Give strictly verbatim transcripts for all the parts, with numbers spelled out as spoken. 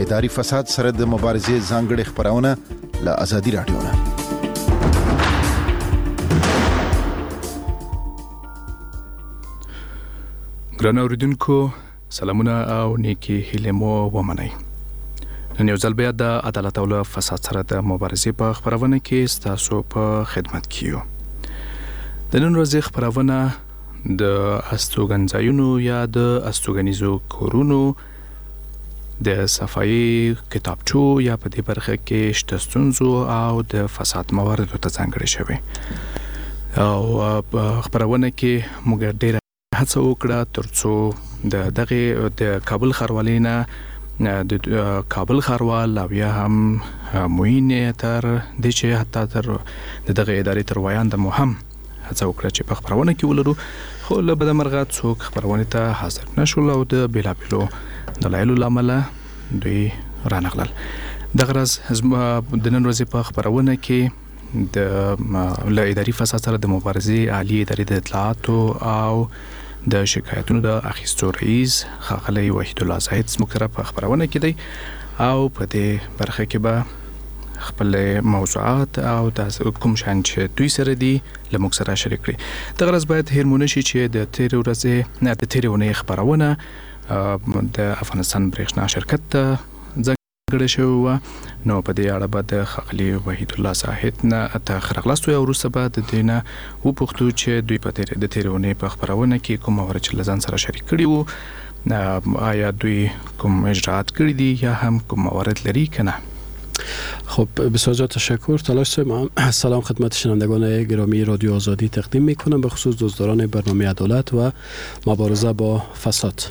اداري فساد سره د مبارزې ځانګړي خبرونه له ازادي رادیو نه. ګران اوریدونکو سلامونه او نیکی هیله مو ومنئ. نن یو ځل بیا د عدالت او له فساد سره د مبارزې په خبرونه کې ستاسو په خدمت کې یو. د نن ورځې خبرونه د استوګنځایونو یا د استوګنیزو کورونو د صفایي کتابچو یا په دې برخه کې شته ستونزو او د فساد مواردو ته ځانګړې شوی. او په خبرونه کې موږ ډېر هڅه وکړه ترڅو د دغه د کابل ښاروالۍ نه د کابل ښاروال او یا هم موین تر د چې حتی تر دغه ادارې تر وایاند مهم هڅه وکړه چې په خبرونه کې ولرو، خو له بده مرغه څوک خبرونه ته حاضر نشول او د بیلابیلو دلایلو لامل دوی رانغلل. دغه ورځ د نن ورځې په خبرونه کې د له اداري فساد سره د مبارزې عالی ادارې د اطلاعاتو او د شکایتونو د اخیستو رئیس ښاغلی وحید الله زاهد زموږ سره په خبرونه کې دی او په دې برخه کې به خپل موضوعات او د کوم شان چې دوی سره دي له موږ سره شریک کړي. دغه ورځ باید هیر مو نشي چې د تېرې ورځې نه د تېرې اونۍ خبرونه د افغانستان برېښنا شرکت ته ځانګړې شوې وه. نو په دې اړه به د ښاغلي وحید الله زاهد نه ته راغلاستو او وروسته به د دې نه وپوښتو چې دوی په تېرې د تېرې اونۍ په خبرونه کې کوم موارد چې له ځان سره شریک کړي وو، آیا دوی کوم اجراعات کړي دي یا هم کوم موارد لري که نه؟ خب بسیار زیاد تشکر. تلاش صاحب، سلام خدمت شنوندگان گرامی رادیو آزادی تقدیم میکنم، به خصوص دوستداران برنامه عدالت و مبارزه با فساد.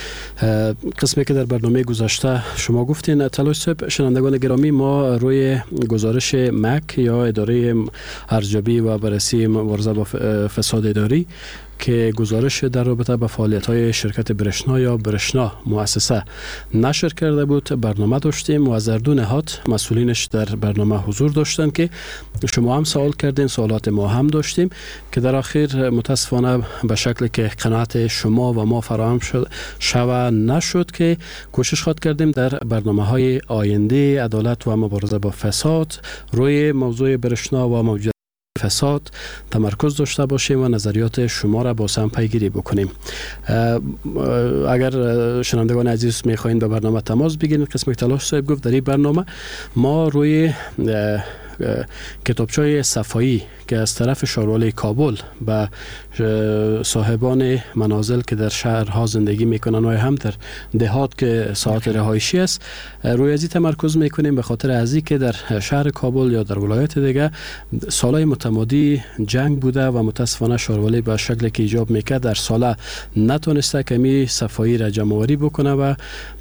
قسمی که در برنامه گذشته شما گفتین تلاش صاحب، شنوندگان گرامی، ما روی گزارش مک یا اداره ارزیابی و بررسی مبارزه با فساد اداری که گزارش در رابطه با فعالیت‌های شرکت برشنا یا برشنا مؤسسه نشر کرده بود برنامه داشتیم و از در دو نهاد مسئولینش در برنامه حضور داشتن که شما هم سوال کردین، سوالات ما هم داشتیم که در آخر متاسفانه به شکلی که قناعت شما و ما فراهم شد شوه نشد که کوشش خواهد کردیم در برنامه‌های آینده عدالت و مبارزه با فساد روی موضوع برشنا و موجود فساد تمرکز داشته باشیم و نظریات شما را با هم پیگیری بکنیم. اگر شنوندگان عزیز میخواین به برنامه تماس بگیرید، قسم تلاش صاحب گفت در این برنامه ما روی کتابچه‌های صفایی که از طرف شاروالی کابل به صاحبان منازل که در شهرها زندگی میکنن و هم در دهات که ساعت رهایشی است روی ازی تمرکز میکنیم، به خاطر ازی که در شهر کابل یا در ولایت دیگه سالهای متمادی جنگ بوده و متاسفانه شاروالی به شکلی که ایجاب میکرد در ساله نتونسته کمی صفایی را جمع‌آوری بکنه و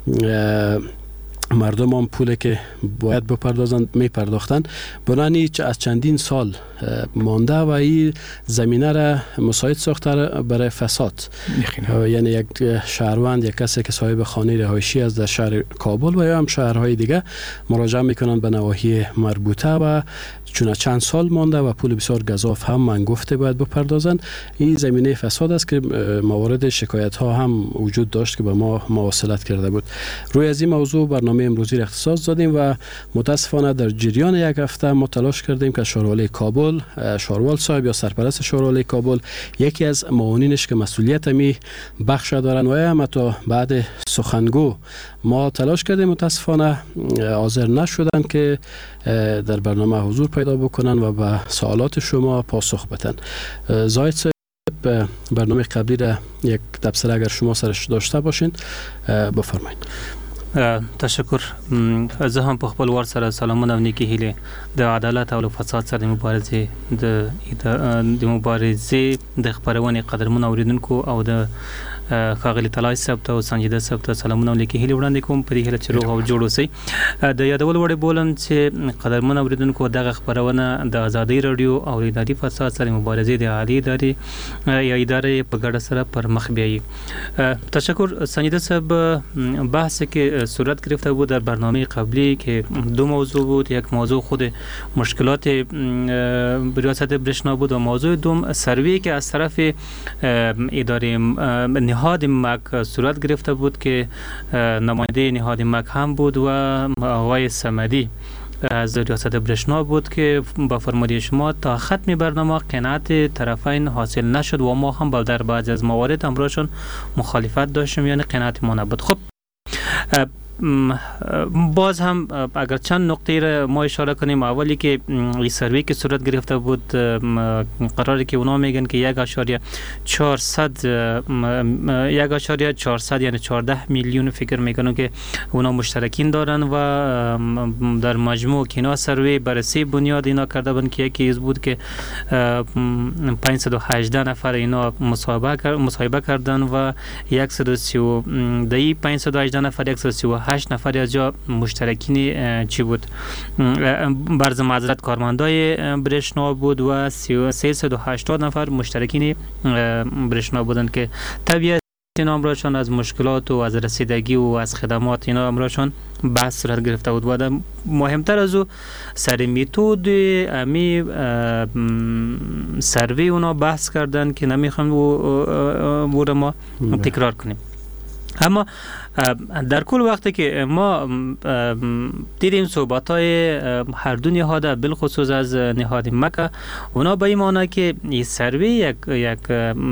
مردم هم پولی که باید بپردازند میپرداختند. بنانی از چندین سال مانده و این زمینه را مساعد ساخته برای فساد. یعنی یک شهروند، یک کسی که صاحب خانه رهایشی است در شهر کابل و یا هم شهرهای دیگه مراجعه میکنند به نواحی مربوطه و چون چند سال مانده و پول بسیار گزاف هم منگفته باید بپردازند. این زمینه فساد است که موارد شکایت ها هم وجود داشت که به ما مواصلت کرده بود. روی از این موضوع برنامه امروزی را اختصاص دادیم و متاسفانه در جریان یک هفته ما تلاش کردیم که شاروالی کابل، شاروال صاحب یا سرپرست شاروالی کابل، یکی از معاونینش که مسئولیت می بخش دارن و هم تا بعد سخنگو ما تلاش کردیم، متاسفانه حاضر نشدن که در برنامه حضور پیدا بکنن و به سوالات شما پاسخ بدن. زاهد صاحب، برنامه قبلی را یک تبصره اگر شما سرش داشته باشین بفرمایید. تشکر. زه هم په خپل ور سره سلامونه او نیکی هیله د عدالت او فساد سره د مبارزې د د مبارزې د خبرونې قدرمن اوریدونکو او د ښاغلي طلایي صاحب ته او سنجیده صاحب ته سلامونه او نیکی هیله وړاندې کوم په دې هیله چې روغ او جوړ اوسئ. د یادول وړ بولم چې قدرمن اوریدونکو دغه خبرونه د ازادي رادیو او اداري فساد سره مبارزې د عالی ادارې یا ادارې په ګډه سره پر مخ بیایي. تشکر سنجیده صاحب. بحث که صورت گرفته بود در برنامه قبلی که دو موضوع بود، یک موضوع خود مشکلات ریاست برشنا بود و موضوع دوم سروی که از طرف اداره نهاد مک صورت گرفته بود که نماینده نهاد مک هم بود و آقای صمدی از ریاست برشنا بود که با فرمایش شما تا ختم برنامه قناعت طرفین حاصل نشد و ما هم با در بعضی از موارد امرشون مخالفت داشتیم، یعنی قناعت ما نبود. خب باز هم اگر چند نقطه را ما اشاره کنیم، اولی که این سروی که صورت گرفته بود قراره که اونا میگن که یک اشاریه چهارصد یک اشاریه چهارصد یعنی چهارده میلیون فکر میکنن که اونا مشترکین دارن و در مجموع که اینا سروی بررسی بنیاد اینا کرده بودن که یکی از بود که پانصد و هجده نفر اینا مصاحبه مصاحبه کردن و صد و سی و دو پانصد و هجده نفر صد و سی و هشت نفر از جا مشترکین چی بود برز معذرت کارمندای برشنا بود و سیصد و هشتاد نفر مشترکین برشنا بودن که طبیعت اینا امرشان از مشکلات و از رسیدگی و از خدمات اینا امرشان بحث صورت گرفته بود. و مهمتر از او سر میتود امی سروی اونا بحث کردن که نمیخوام و رو ما تکرار کنیم. اما در کل وقتی که ما دیدیم صحبت‌های هر دو نهاد بالخصوص از نهاد مکه، اونا به این معنی که این سروی یک یک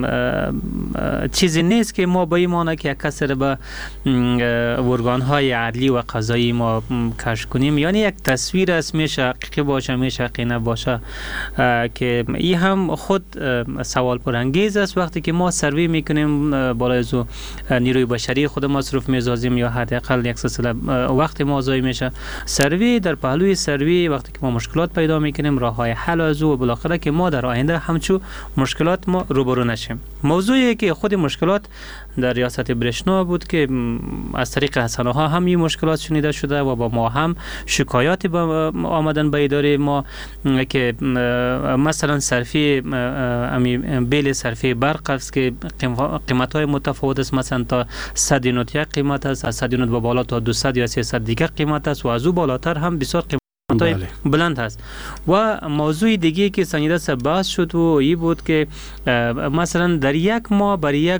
چیزی نیست که ما به این معنی که یک کسر به ارگان‌های عدلی و قضایی ما کشف کنیم، یعنی یک تصویر است، میشه حقیقی باشه میشه حقیقی نباشه، که این هم خود سوال پرانگیز است. وقتی که ما سروی میکنیم بالای از نیروی بشری خود مصرف می‌سازیم یا حداقل یک سلسله وقت ما ضایع میشه. سروی در پهلوی سروی وقتی که ما مشکلات پیدا میکنیم راههای حل از او و بالاخره که ما در آینده همچو مشکلات ما روبرو نشیم. موضوعی که خود مشکلات در ریاست برشنا بود که از طریق رسانه ها هم این مشکلات شنیده شده و با ما هم شکایاتی با آمدن به اداره ما که مثلا صرفی امی بیل صرفی برق است که قیمت های متفاوت است، مثلا تا صد یونیت یک قیمت است، از صد یونیت به بالا تا دویست یا سیصد دیگه قیمت است و از او بالاتر هم بسیار قیمت بله. بلند هست. و موضوع دیگه که سنجیده سه بحث شد و این بود که مثلا در یک ماه برای یک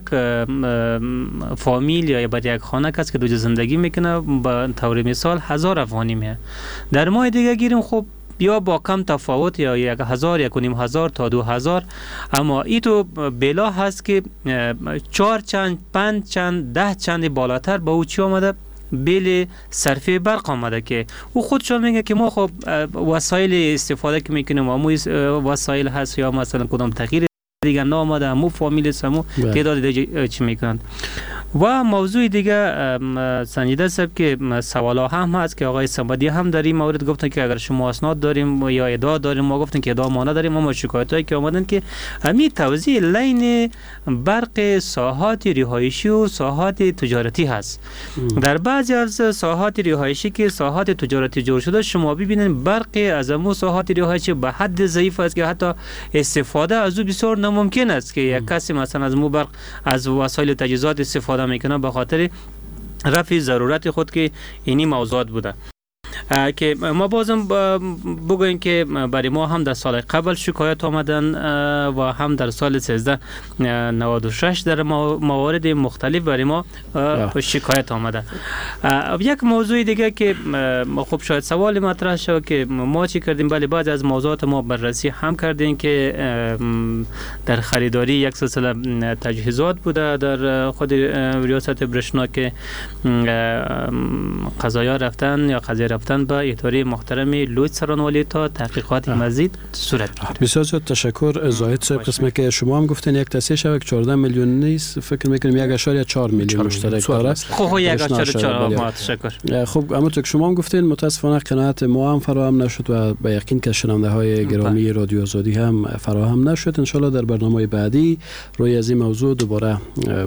فامیل یا برای یک خانه کس که دو زندگی میکنه به طور مثال هزار افغانی میه، در ماه دیگه گیریم خب یا با کم تفاوت یا یک هزار یک و نیم هزار تا دو هزار، اما ای تو بلا هست که چهار چند پنج چند ده چند بالاتر به او چی آمده بیل صرفی برق آمده که او خودشون میگه که ما خب وسایل استفاده که میکنیم و وسایل هست یا مثلا کدام تغییر دیگه نامده همو فامیل سمو تعداد دیگه چی میکنند. و موضوع دیگه سنجیده صاحب که سوالا هم هست که آقای صمدی هم در این مورد گفتن که اگر شما اسناد داریم یا ادعا داریم، ما گفتن که ادعا ما نداریم، اما شکایتایی که آمدن که همین توزیع لین برق ساحات رهایشی و ساحات تجارتی هست. ام. در بعضی از ساحات رهایشی که ساحات تجارتی جور شده شما ببینید برق از امو ساحات رهایشی به حد ضعیف است که حتی استفاده از او بسیار ناممکن است که یک کسی مثلا از مو برق از وسایل تجهیزات استفاده میکنه به خاطر رفع ضرورت خود که اینی موضوعات بوده. که ما بازم بگویم که برای ما هم در سال قبل شکایت آمدن و هم در سال سیزده نود و شش در موارد مختلف برای ما شکایت آمده. یک موضوع دیگه که خب شاید سوال مطرح شد که ما چی کردیم، بله بعضی از موضوعات ما بررسی هم کردیم که در خریداری یک سلسله تجهیزات بوده در خود ریاست برشنا که قضایا رفتن یا قضیه رفتن به اداره محترم لوید سرانوالی تا تحقیقات مزید صورت گرفت. بسیار زیاد تشکر زاهد صاحب. قسمه که شما هم گفتین یک تصحیح شبکه چهارده میلیون نیست، فکر میکنیم یک اشاریه چهار میلیون مشترک داره. خب یک اشاریه چهار ما تشکر. خب اما تو که شما هم گفتین متاسفانه قناعت ما هم فراهم نشد و به یقین که شنونده های گرامی رادیو آزادی هم فراهم نشد. ان شاء الله در برنامه بعدی روی از این موضوع دوباره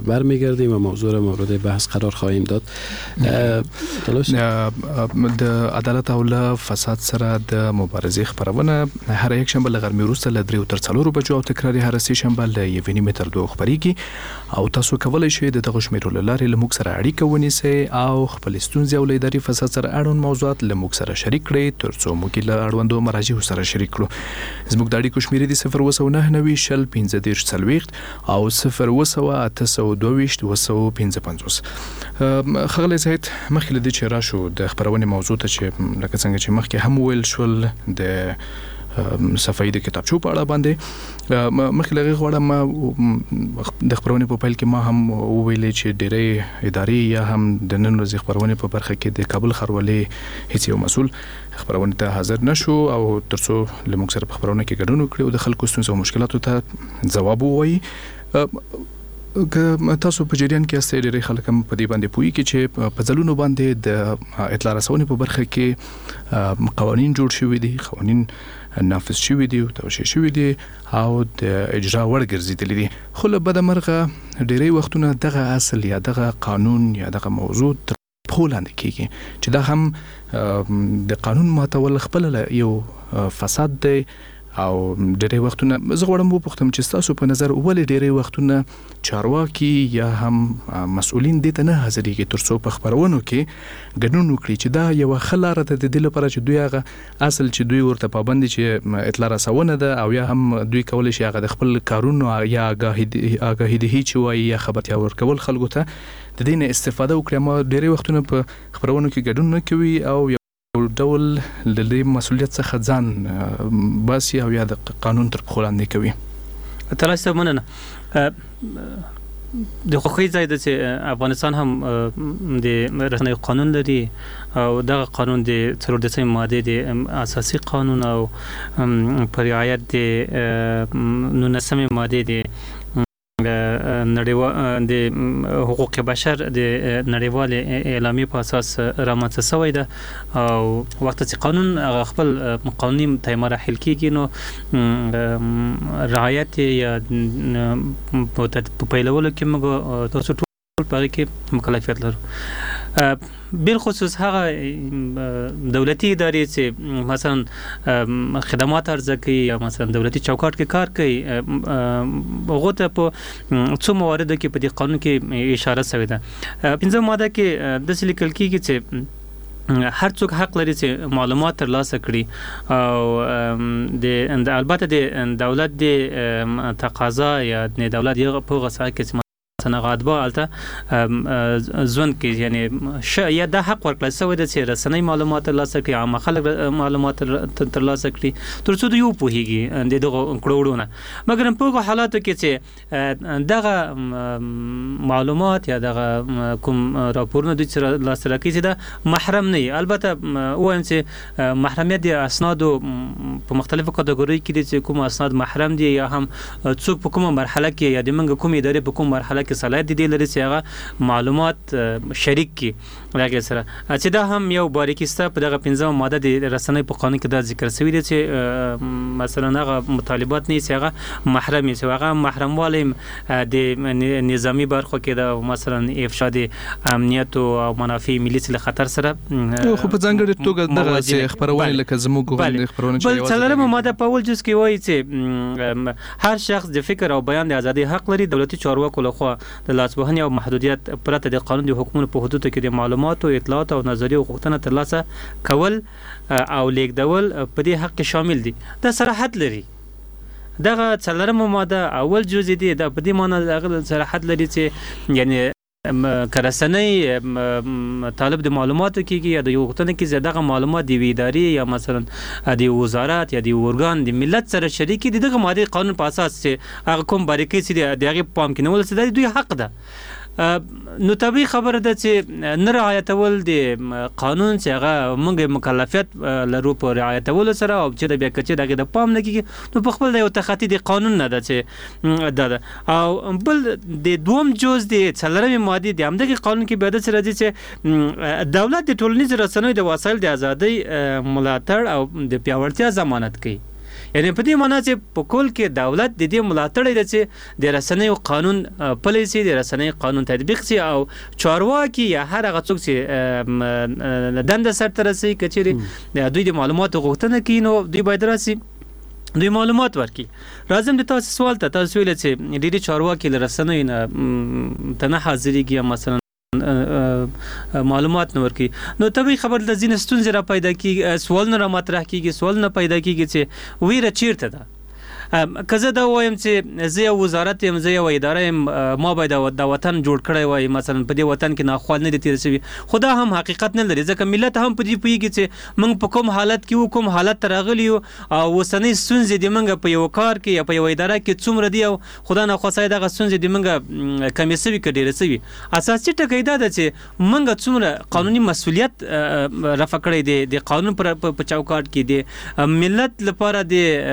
برمیگردیم و موضوع را مورد بحث قرار خواهیم داد. عدالت او له فساد سره د مبارزې خبرونه هر یک شنبه له غرمې وروسته له درې تر څلورو بجو او تکراري هر سه شنبه له یو نیم تر دوه خبريږي او تاسو کولای شئ د دغه شمیرو لارې له موږ سره اړیکه ونیسئ او خپل ستونزې او له اداري فساد سره اړوند موضوعات له موږ سره شریک کړئ ترڅو موږ له اړوندو مراجعو سره شریک کړو. زموږ د اړیکو شمیرې د صفر اووه نهه نوي شل پنځه دېرش څلوېښت او صفر اووه اته سوه دوه ویشت اووه سوه پنځه پنځوس. خغلی زاید مخکې له دې چې راشو د خبرونې موضوع ته چې لکه څنګه چې مخکې هم ویل شول د صفحې د کتابچو په اړه باندې مخکې له هغې غواړم د خبرونې په پیل کې ما هم وویلې چې ډېرې ادارې یا هم د نن ورځې خبرونې په برخه کې د کابل ښاروالۍ هیڅ یو مسؤل خبرونې ته حاضر نشو او ترڅو له موږ سره په خبرونه کې ګډون وکړي او د خلکو ستونزو او مشکلاتو ته ځواب ووایي. که تاسو په جریان کې استه ډېری خلک هم په دې باندې پوي کې چې په ځلونو باندې د اطلاع رسونې په برخه کې قوانين جوړ شوي دي، قوانين نافذ شوي دي او توشیح شوي دي او د اجرا وړ ګرځېدلي دي، خو له بده مرغه ډېری وختونه دغه اصل یا دغه قانون یا دغه موضوع تر پښو لاندې کېږي چې دا هم د قانون ماتول خپل یو فساد دی او ډېری وختونه زه غواړم وپوښتم چې تاسو په نظر ولې ډېری وختونه چارواکي یا هم مسؤلین دې ته نه حاضرېږي ترڅو په خبرونو کې ګډون وکړي چې دا یوه ښه لاره ده د دې لپاره چې دوی هغه اصل چې دوی ورته پابند دي چې اطلاع رسونه ده او یا هم دوی کولی شي هغه د خپل کارونو یا آګاهي دهي چې وایي یا خبرتیا ورکول خلکو ته د دې نه استفاده وکړي، اما ډېری وختونه په خبرونو کې ګډون نه کوي او ډول د دې مسؤلیت څخه ځان باسي او یا د قانون تر پښو لاندې کوي. تاسو مننه. د خوخي ځای د افغانستان هم د رسنۍ قانون لري او دغه قانون د څلور دسمې ماده د اساسي قانون او پر رعایت د نولسمې ماده د نړیوال د حقوق بشر د نړیوال اعلامیې په اساس رامنځته شوی ده او وخت چې قانون خپل قانوني تای مراحل کېږي نو رعایت یا په پیلولو کې موږ تاسو ټول په کې مکلفیت لرو، بل خصوص هغه دولتي ادارې چې مثلا خدمات عرضه کوي یا مثلا دولتي چوکاټ کې کار کوي هغه ته په څو مواردو کې په دې قانون کې اشاره شوې ده. پنځمه ماده کې د لیکل کېږي چې هر څوک حق لري چې معلومات ترلاسه کړي او د البته د دولت د تقاضا یا د دولت یو په غوښه کې سنغاد به الته ځوان کې یعنی ش یا د حق ورکړل سوی د چې رسنۍ معلومات ترلاسه کړي عام خلک معلومات ترلاسه کړي ترڅو دوی وپوهیږي د دغه کړوړونه، مګر په حالاتو کې چې دغه معلومات یا دغه کوم راپورونه د ترلاسه کړي د محرم نه، البته وایم چې محرمیت د اسنادو په مختلفو کټګوري کې دي چې کوم اسناد محرم دي یا هم څوک په کومه مرحله کې یا د منګ کوم ادارې په کوم مرحله کې صلاحیت دي لري چې هغه معلومات شریک کی راګه سره چې دا هم یو باریکسته په دغه پنځمه ماده د رسنۍ په قانون کې دا ذکر شوی دی چې مثلا هغه مطالبات نه چې هغه محرم چې هغه محرمواله د نظامی برخو کې دا مثلا افشا د امنیت او منافع ملي له خطر سره خو په ځانګړي توګه دغه خبرونه لکه زموږ غوښتنې خبرونه چې بل څلورمه ماده په اول جز کې وایي چې هر شخص د فکر او بیان د ازادي حق لري، دولتي چارواکو لخوا د لاسوهنې او محدودیت پرته د قانون د حکومت په حدودو کې د معلوماتو اطلاعات او نظریو غوښتنه ترلاسه کول او لیږدول په دې حق شامل دي. دا صراحت لري. دغه څلورمه ماده اول جزء دی د په دې معنی دغه صراحت لري چې یعنی کرسنۍ طالب د معلوماتو کېږي یا د یو غوښتنه کې دغه معلومات د ادارې یا مثلا د وزارت یا د ارګان د ملت سره شریک دي دغه ماده قانون په اساس چې هغه کوم باریکۍ چې دغه پام کې نیول څه دوی حق ده. نو طبيعي خبره ده چې نه رعایتول د قانون چې هغه موږ مکلفیت لرو په رعایتول سره او چې د بیا کچې دغه د پام نه کیږي نو په خپل د یو تخطی د قانون نه ده چې ده او بل د دوم جز د څلورمې ماده د همدغه قانون کې به د سره دي چې دولت د ټولنیز رسنیو د وسایل د ازادۍ ملاتړ او د پیاوړتیا ضمانت کوي. یعنی په دې معنی چې په کول کې دولت د دې ملاتړ لري چې د رسنیو قانون پلی سي، د رسنیو قانون تطبیق سي او چارواکي یا هر هغه څوک چې دنده سرته رسي کچېري دوی د معلوماتو غوښتنه کوي نو دوی باید راسي دوی معلومات ورکي. راځم د تاسو سوال ته. تاسو ویل چې ډېری چارواکي له رسنیو نه ته نه حاضرېږي مثلا معلومات نه ورکي، نو طبیعي خبر د ځینې ستونزې را پیدا کېږي، سوال نه را مطرح کېږي، سوال نه پیدا کېږي چې ویره چیرته ده. که زه دا وایم چې زه یو وزارت یم، زه یو اداره یم، ما باید د وطن جوړ کړی وای، مثلا په دې وطن کې ناخوال نه دي تیر شوي، خو دا هم حقیقت نه لري ځکه ملت هم په دې پوهېږي چې موږ په کوم حالت کې وو، کوم حالت ته راغلي یو او اوسنۍ ستونزې د موږ په یو کار کې یا په یو اداره کې څومره دي او خدا ناخواسته دغه ستونزې د موږ کمې شوي که ډېرې شوي. اساسي ټکی دا ده چې موږ څومره قانوني مسؤلیت رفع کړی دی د قانون په چوکاټ کې د ملت لپاره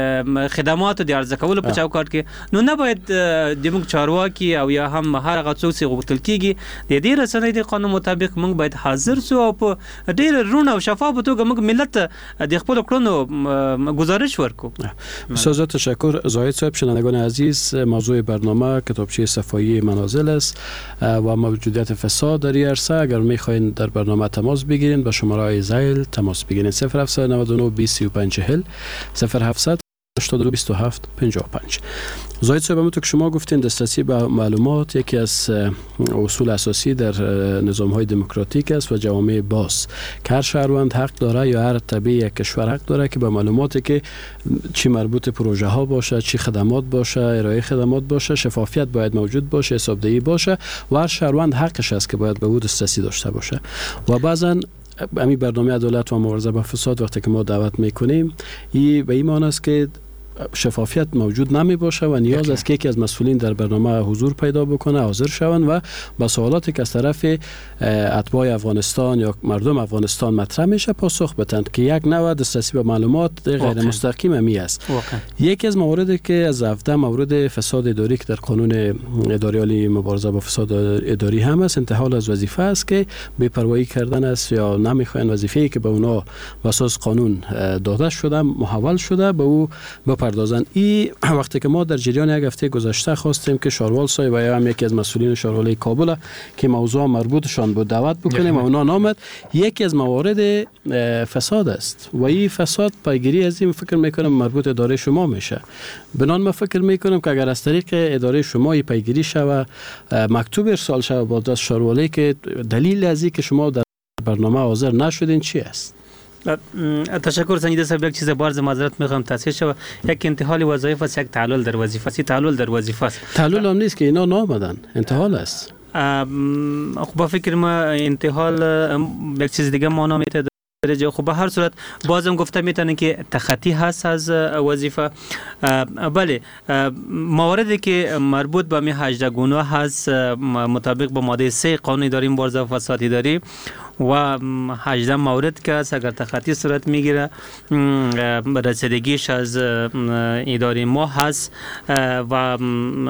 د خدماتو د عرضه کولو په چوکاټ کې، نو نه باید د موږ چارواکي او یا هم هر هغه څوک چې غوښتل کېږي د دې رسنۍ د قانون مطابق موږ باید حاضر سو او په ډېر روڼ او شفاف توګه موږ ملت ته د خپلو کړنو گزارش ورکو. بسیار تشکر زاهد صاحب. شنوندگان عزیز، موضوع برنامه کتابچه صفایی منازل است و موجودیت فساد در این عرصه. اگر میخواین در برنامه تماس بگیرین با شماره زایل تماس بگیرین صفر هفت نه نه بیست سی و پنج چهل صفر هفت هشتاد و دو بیست و هفت پنجاه و پنج. زاهد صاحب، همونطور که شما گفتین دسترسی به معلومات یکی از اصول اساسی در نظام‌های دموکراتیک است و جوامع باز که هر شهروند حق داره یا هر تبع یک کشور حق داره که به معلوماتی که چی مربوط پروژه ها باشه، چی خدمات باشه، ارائه خدمات باشه، شفافیت باید موجود باشه، حسابدهی باشه و هر شهروند حقش است که باید به او دسترسی داشته باشه. و بعضا همین برنامه عدالت و مبارزه با فساد وقتی که ما دعوت میکنیم این به این معنی است که شفافیت موجود نمی باشه و نیاز است که یکی از مسئولین در برنامه حضور پیدا بکنه، حاضر شوند و با سوالاتی که از طرف اتباع افغانستان یا مردم افغانستان مطرح میشه پاسخ بدن که یک نوع دسترسی به معلومات غیر مستقیم می است. یکی از مواردی که از هفده مورد فساد اداری که در قانون اداری عالی مبارزه با فساد اداری هم است، انتحال از وظیفه است که بی‌پروایی کردن است یا نمیخواین وظیفه‌ای که به اونا واساس قانون داده شده محول شده به او بپردازن. این وقتی که ما در جریان یک هفته گذشته خواستیم که شاروال صاحب و یا هم یکی از مسئولین شاروال کابل که موضوع مربوطشان بود دعوت بکنیم و اونا نامد، یکی از موارد فساد است و این فساد پیگیری از این فکر میکنم مربوط اداره شما میشه. بنان ما فکر میکنم که اگر از طریق اداره شما این پیگیری شوه مکتوب ارسال شوه با دست شاروالی که دلیل از این که شما در برنامه حاضر نشدین چی است؟ تشکر سنجیده صاحب. یک چیز بارز معذرت میخوام تصحیح شود، یک انتحال وظایف است، یک تعلل در وظیفه است. تعلل در وظیفه است، تعلل هم نیست که اینا نامدن، انتحال است. خب با فکر ما انتحال یک چیز دیگه معنا میده درجه. خب به هر صورت بازم گفته میتونه که تخطی هست از وظیفه. بله، مواردی که مربوط به می هجده گناه هست مطابق با ماده سه قانون اداری مبارزه با فساد اداری و هجده مورد که است اگر تخطی صورت میگیره رسیدگیش از اداره ما هست و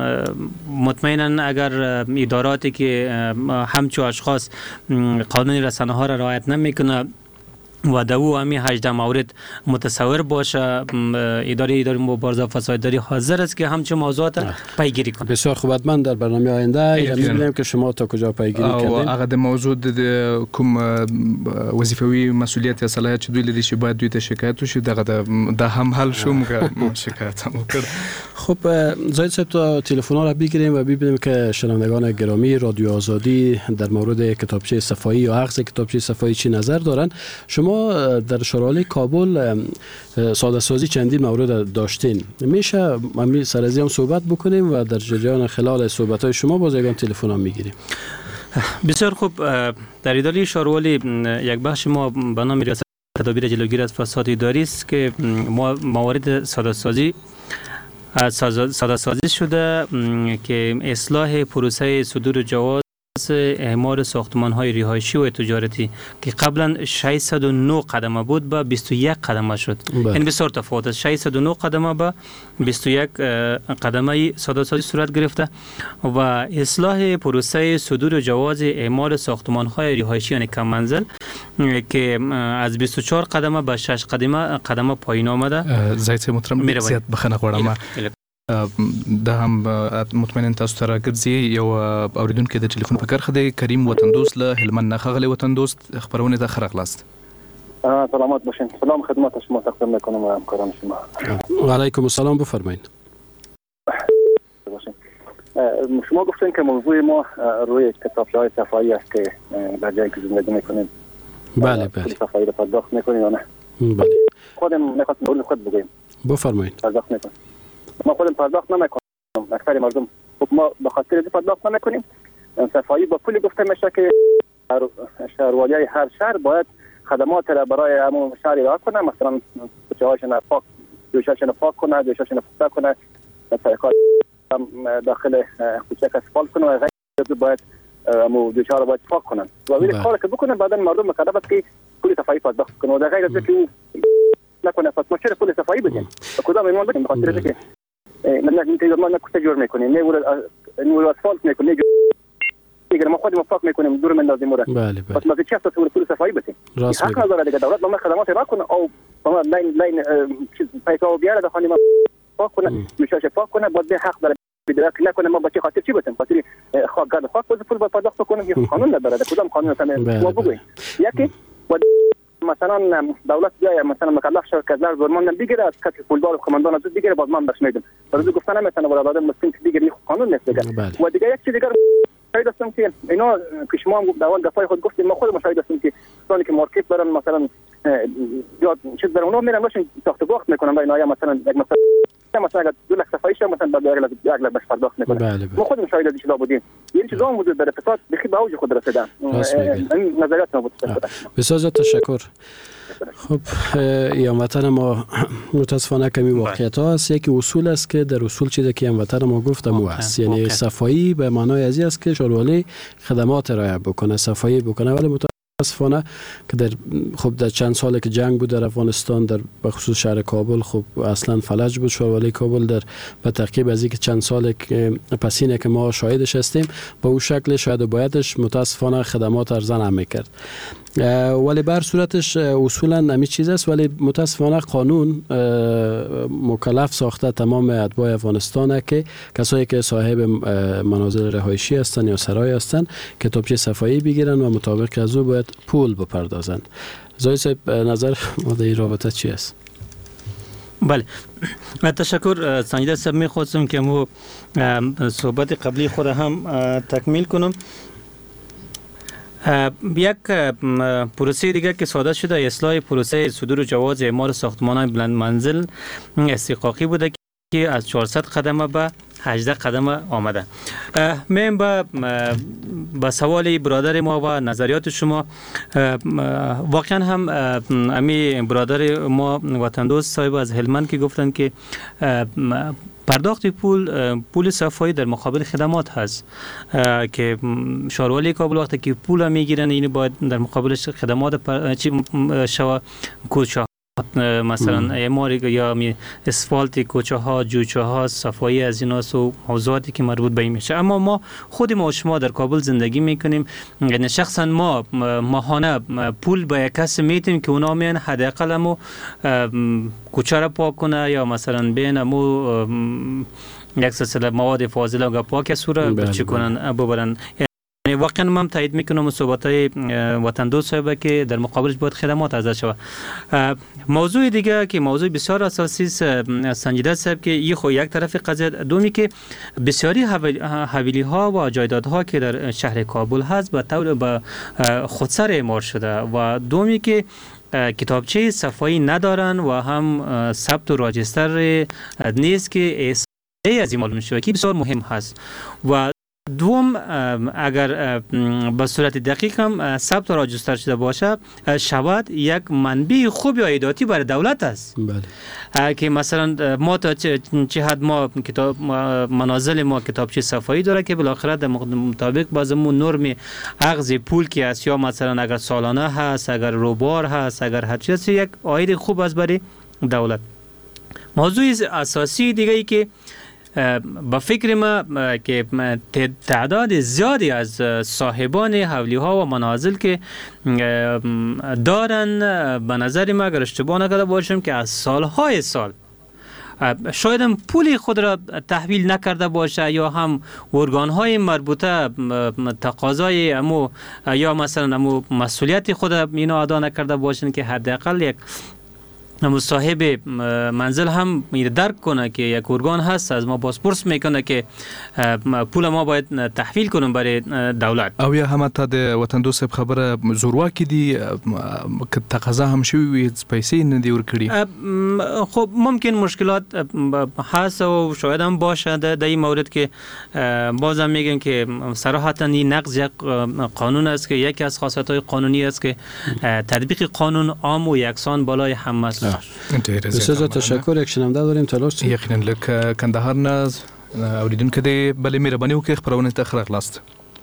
مطمئنا اگر اداراتی که همچو اشخاص قانون رسانه ها را رعایت نمیکنه و دو همی هجده مورد متصور باشه، اداره اداره مبارزه با فساد اداری حاضر است که همچون موضوعات پیگیری کنه. بسیار خوب. حتما در برنامه آینده می‌بینیم که شما تا کجا پیگیری کردین. او هغه د موضوع د کوم وظیفوي مسؤلیت یا صلاحیت چې دوی لري چې باید دوی ته شکایت وشي دغه د هم حل شو موږ شکایت هم وکړ. خب زاهد صاحب تا تلفن‌ها را بگیریم و ببینیم که شنوندگان گرامی رادیو آزادی در مورد کتابچه صفایی یا اخذ کتابچه صفایی چی نظر دارن. شما در شورای کابل ساده سازی چندین مورد داشتین، میشه ما سر از هم صحبت بکنیم و در جریان خلال صحبت‌های شما باز یگان تلفن هم میگیریم. بسیار خوب. در اداره شورولی یک بخش ما به نام ریاست تدابیر جلوگیری از فساد اداری است که ما موارد ساده سازی ساده سازی شده که اصلاح پروسه صدور جواز اعمار ساختمان‌های رهایشی و تجارتی که قبلا ششصد و نه قدمه بود به بیست و یک قدمه شد. این بسیار تفاوت است. ششصد و نه قدمه به بیست و یک قدمه صادرات صورت گرفته و اصلاح پروسه صدور جواز اعمار ساختمان‌های رهایشی یعنی کم منزل که از بیست و چهار قدمه به شش قدمه قدمه پایین آمده. زایت محترم زیاد بخنه غواړم دا هم مطمئن تاسو ته راګرځي یو اوریدونکو د ټلیفون په کرخه دی کریم وطندوست له هلمند نه ښاغلی وطندوست خبرونه د خرغلاست. سلامت باشین. سلام خدمت شما تقدیم میکنم و همکاران شما. و علیکم السلام بفرمایید. شما گفتین که موضوع ما روی کتابچه‌های صفایی است که در جایی که زندگی میکنیم. بله بله. صفایی رو پرداخت میکنیم یا نه؟ بله. خودم میخواستم اول خود بگیم. بفرمایید. پرداخت میکنیم. ما خودم پرداخت نمیکنیم. اکثر مردم ما به خاطر اینکه پرداخت نمیکنیم صفایی با پول گفته میشه که شهروالیای هر شهر باید خدمات را برای همون شهر ارائه کنه، مثلا کوچه‌هاشون پاک دوشاشون پاک کنه، دوشاشون پاک کنه، طریقات داخل کوچه اسفالت کنه و غیره باید همون دوشه رو باید پاک کنن و ولی کاری که بکنن بعدا مردم مکلف است که پول صفایی پرداخت کنه و در غیر از اینکه نکنه پس ما چرا پول صفایی بدیم؟ کدام ایمان بدیم؟ به خاطر اینکه من اینکه ما نکته جور میکنیم، نه ور نور اسفالت میکنیم، دیگه ما خودمون پاک میکنیم دور میندازیم ورا. بله بله. پس ما چه است پول صفایی بدیم؟ حق نداره دیگه دولت ما خدمات را کنه او ما لاین لاین چیز پیسا بیاره در خانه ما پاک کنه، میشه پاک کنه بعد به حق داره بدرک نکنه ما با چه خاطر چی بتیم؟ خاطر خاک گرد خاک باز پول پرداخت کنه که قانون نداره. کدام قانون اصلا ما بگویم؟ یکی مثلا دولت بیاید مثلا مکلف شد که زر زورمان بگیره از کسی پولدار و کماندان از بگیره باز من بهش میدم. روزی گفتن نمیتونه ولی آدم مسکین دیگه قانون نیست دیگه. و دیگه یک چیز دیگه شاید هستم که اینا که شما هم گفت اول دفعه خود گفتیم ما خودمون شاید هستیم که دوستانی که مارکت برن مثلا یا چیز برن اونا میرن باشن ساخت باخت میکنن با اینا مثلا یک مثلا مثلا اگر دو لک صفایش مثلا بعد یک لک یک لک بهش پرداخت میکنن. ما خودمون شاید از چیزا بودیم. این چیزا هم وجود داره فساد بخی به اوج خود رسیدن. این نظریات ما بود. بسیار تشکر. خب یا وطن ما متاسفانه کمی واقعیت ها است. یکی اصول است که در اصول چیزی که هم وطن ما گفتم او است، یعنی صفایی به معنای ازی است که شهروالی خدمات ارائه بکنه، صفایی بکنه. ولی متاسفانه که در خب در چند سالی که جنگ بود در افغانستان در بخصوص شهر کابل خب اصلا فلج بود شهروالی کابل در به تعقیب از اینکه چند سال پسینه که ما شاهدش هستیم با او شکل شاید و بایدش متاسفانه خدمات ارزان هم میکرد. ولی بر صورتش اصولا نمی چیز است ولی متاسفانه قانون مکلف ساخته تمام اتباع افغانستان که کسایی که صاحب منازل رهایشی هستند یا سرای هستند کتابچه صفایی بگیرن و مطابق از او باید پول بپردازند. زایی صاحب نظر ما در این رابطه چی است؟ بله تشکر سنجیده صاحب. می‌خواستم که مو صحبت قبلی خود هم تکمیل کنم. یک پروسه دیگه که صادر شده اصلاح پروسه صدور جواز اعمار ساختمان‌های بلند منزل استحقاقی بوده که از چهارصد قدمه به هجده قدمه آمده. من با با سوال برادر ما و نظریات شما واقعا هم امی برادر ما وطندوست صاحب از هلمند که گفتن که پرداخت پول پول صفایی در مقابل خدمات هست که شهروالی کابل وقتی که پول میگیرن این باید در مقابلش خدمات پر... چی شوا کوچه مثلا اعمار یا اسفالت کوچه ها جوچه ها صفایی از اینا و موضوعاتی که مربوط به این میشه. اما ما خود ما و شما در کابل زندگی میکنیم، یعنی شخصا ما ماهانه پول به یک کس میتیم که اونا میان حداقل مو کوچه را پاک کنه یا مثلا بین مو یک سلسله مواد فاضله و پاک سوره بچه کنن ببرن. واقعا من تایید میکنم صحبت‌های وطندوست صاحب که در مقابلش باید خدمات ازش شود. موضوع دیگه که موضوع بسیار اساسی است سنجیده صاحب که این خو یک طرف قضیه، دومی که بسیاری حویلی ها و جایدادها که در شهر کابل هست به طور به خودسر اعمار شده و دومی که کتابچه صفایی ندارن و هم ثبت و راجستر نیست که از این معلوم شده که بسیار مهم هست. و دوم اگر به صورت دقیق هم ثبت و راجستر شده باشه شود یک منبع خوب یا ایداتی برای دولت است. بله. که مثلا ما تا چه حد ما کتاب منازل ما کتابچه صفایی داره که بالاخره در مطابق بازمون نرم اخذ پول که است یا مثلا اگر سالانه هست اگر روبار هست اگر هر چیز یک عاید خوب است برای دولت. موضوع اساسی دیگه ای که با فکر ما که تعداد زیادی از صاحبان حولی ها و منازل که دارن به نظر ما اگر اشتباه نکرده باشم که از سالهای سال شاید هم پول خود را تحویل نکرده باشه یا هم ارگان های مربوطه تقاضای امو یا مثلا امو مسئولیت خود اینا ادا نکرده باشن که حداقل یک صاحب منزل هم درک کنه که یک ارگان هست از ما پاسپورت میکنه که پول ما باید تحویل کنیم برای دولت. او یا هم تا د وطن دوست خبره زورواکی دی که تقاضا هم شوی پیسې نه دی ورکړي. خب ممکن مشکلات هست و شاید هم باشه در این مورد که بازم میگن که صراحتا این نقض یک قانون است که یکی از خاصیت‌های قانونی است که تطبیق قانون عام و یکسان بالای همه است. بسیار تشکر. یک شنونده داریم تلاش یقینا لکه کندهار نه اوریدونکو دی بله مهربانی وکړئ خبرونه ته ښه راغلاست.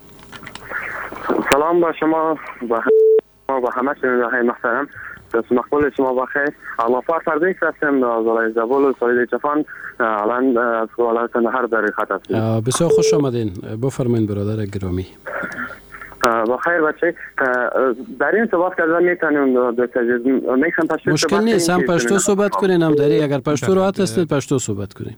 سلام با شما با با همه شنونده محترم. دست مقبول شما بخیر. غفار فردی هستم از ولایت زابل و سویل چفان. الان از ولایت کندهار در خط هستم. بسیار خوش آمدین. بفرمایید برادر گرامی. بخیر بچه در این صحبت کردن میتونیم میخوام پشتو مشکل نیست هم پشتو صحبت کنین هم داری اگر پشتو راحت هستید پشتو صحبت کنین.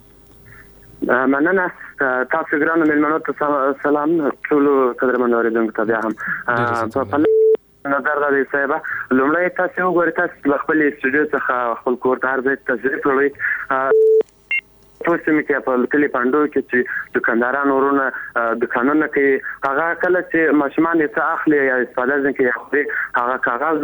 مننه تاسو ګرانو مېلمنو ته سلام ټول قدرمن اوریدونکو ته بیا هم په نظر د صاحب لومړی تاسو وګورئ تاسو خپل استودیو څخه خپل کور ته ارزښت تشریف کړئ توسمه کې په کلی پاندو کې چې دکانداران ورونه دکانونه کې هغه کله چې ماشومان یې څه اخلي یا استفاده کوي هغه کاغذ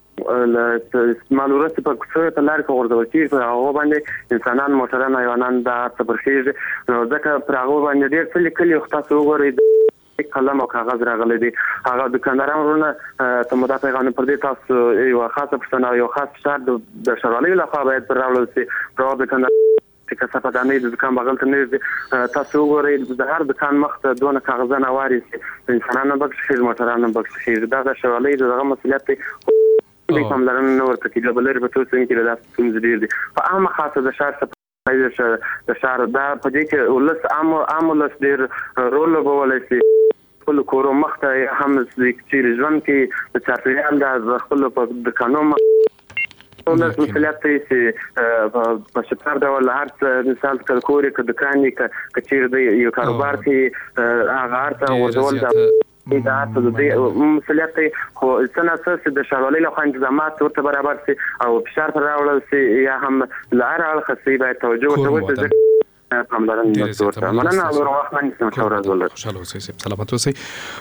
استعمال ورسته په څه په لار کې ورځول کېږي هغه باندې انسانان موټران حیوانان دا تبرخیږي نو ځکه پر هغه باندې ډېر څه لیکلي خو تاسو وګورئ قلم او کاغذ راغلي دي هغه دکانداران ورونه ته مدافع پیغام پر دې تاسو یو خاصه پښتنه یو خاص شرط د شرالي لخوا باید پر راول سي پر دکاندار چې کسب دانې د دکان بغل ته نه تاسو وګورئ د هر دکان مخ ته دونه کاغذونه واري انسانانو بکس خیر موټرانو بکس خیر دا د شرالي دغه مسولیت دی د کوملارن نو ورته کې د بلری په توګه کې د تاسو څنګه دي په عامه خاصه د شهر څخه د شهر دا په دې کې ولس عام عاملس ډیر رول وبولای شي خپل کورو مخته هم چې ځوان کې د چاپیریال د خپل په دکانو ولس مسولیت دی چې په شپږ ډول هر مثال کلکوري ک دکانې ک کچیر دی یو کاروبار کې هغه ارته ورول دا دا څه دی مسولیت دی خو څنګه چې د شارولې له انتظامات ورته برابر سي او فشار پر راوړل سي یا هم لار خاصي باید توجه ورته پاملرنه ورته مننه او روحان نشم شورا زول خوشاله اوسئ سلامت اوسئ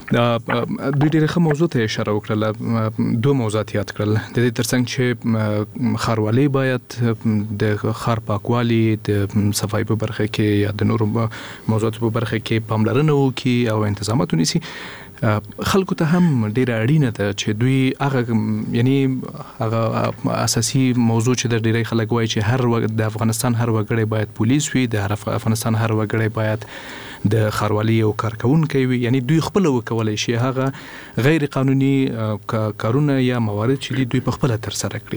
دوی ډېر ښه موضوع ته اشاره وکړه دوه موضوعات یاد کړل د دې ترڅنګ چې خاروالي باید د خار پاکوالي د صفای په برخه کې یا د نورو موضوعاتو په برخه کې پاملرنه وکړي او انتظامات ونیسي خلکو ته هم ډیره اړینه ده چې دوی هغه یعنی هغه اساسي موضوع چې د ډیری خلک وایي چې هر د افغانستان هر وګړی باید پولیس وي د افغانستان هر وګړی باید د خاروالي او کارکونکو وي یعنی دوی خپل وکولای شي هغه غیر قانوني کارونه یا موارد چې دوی په خپل تر سره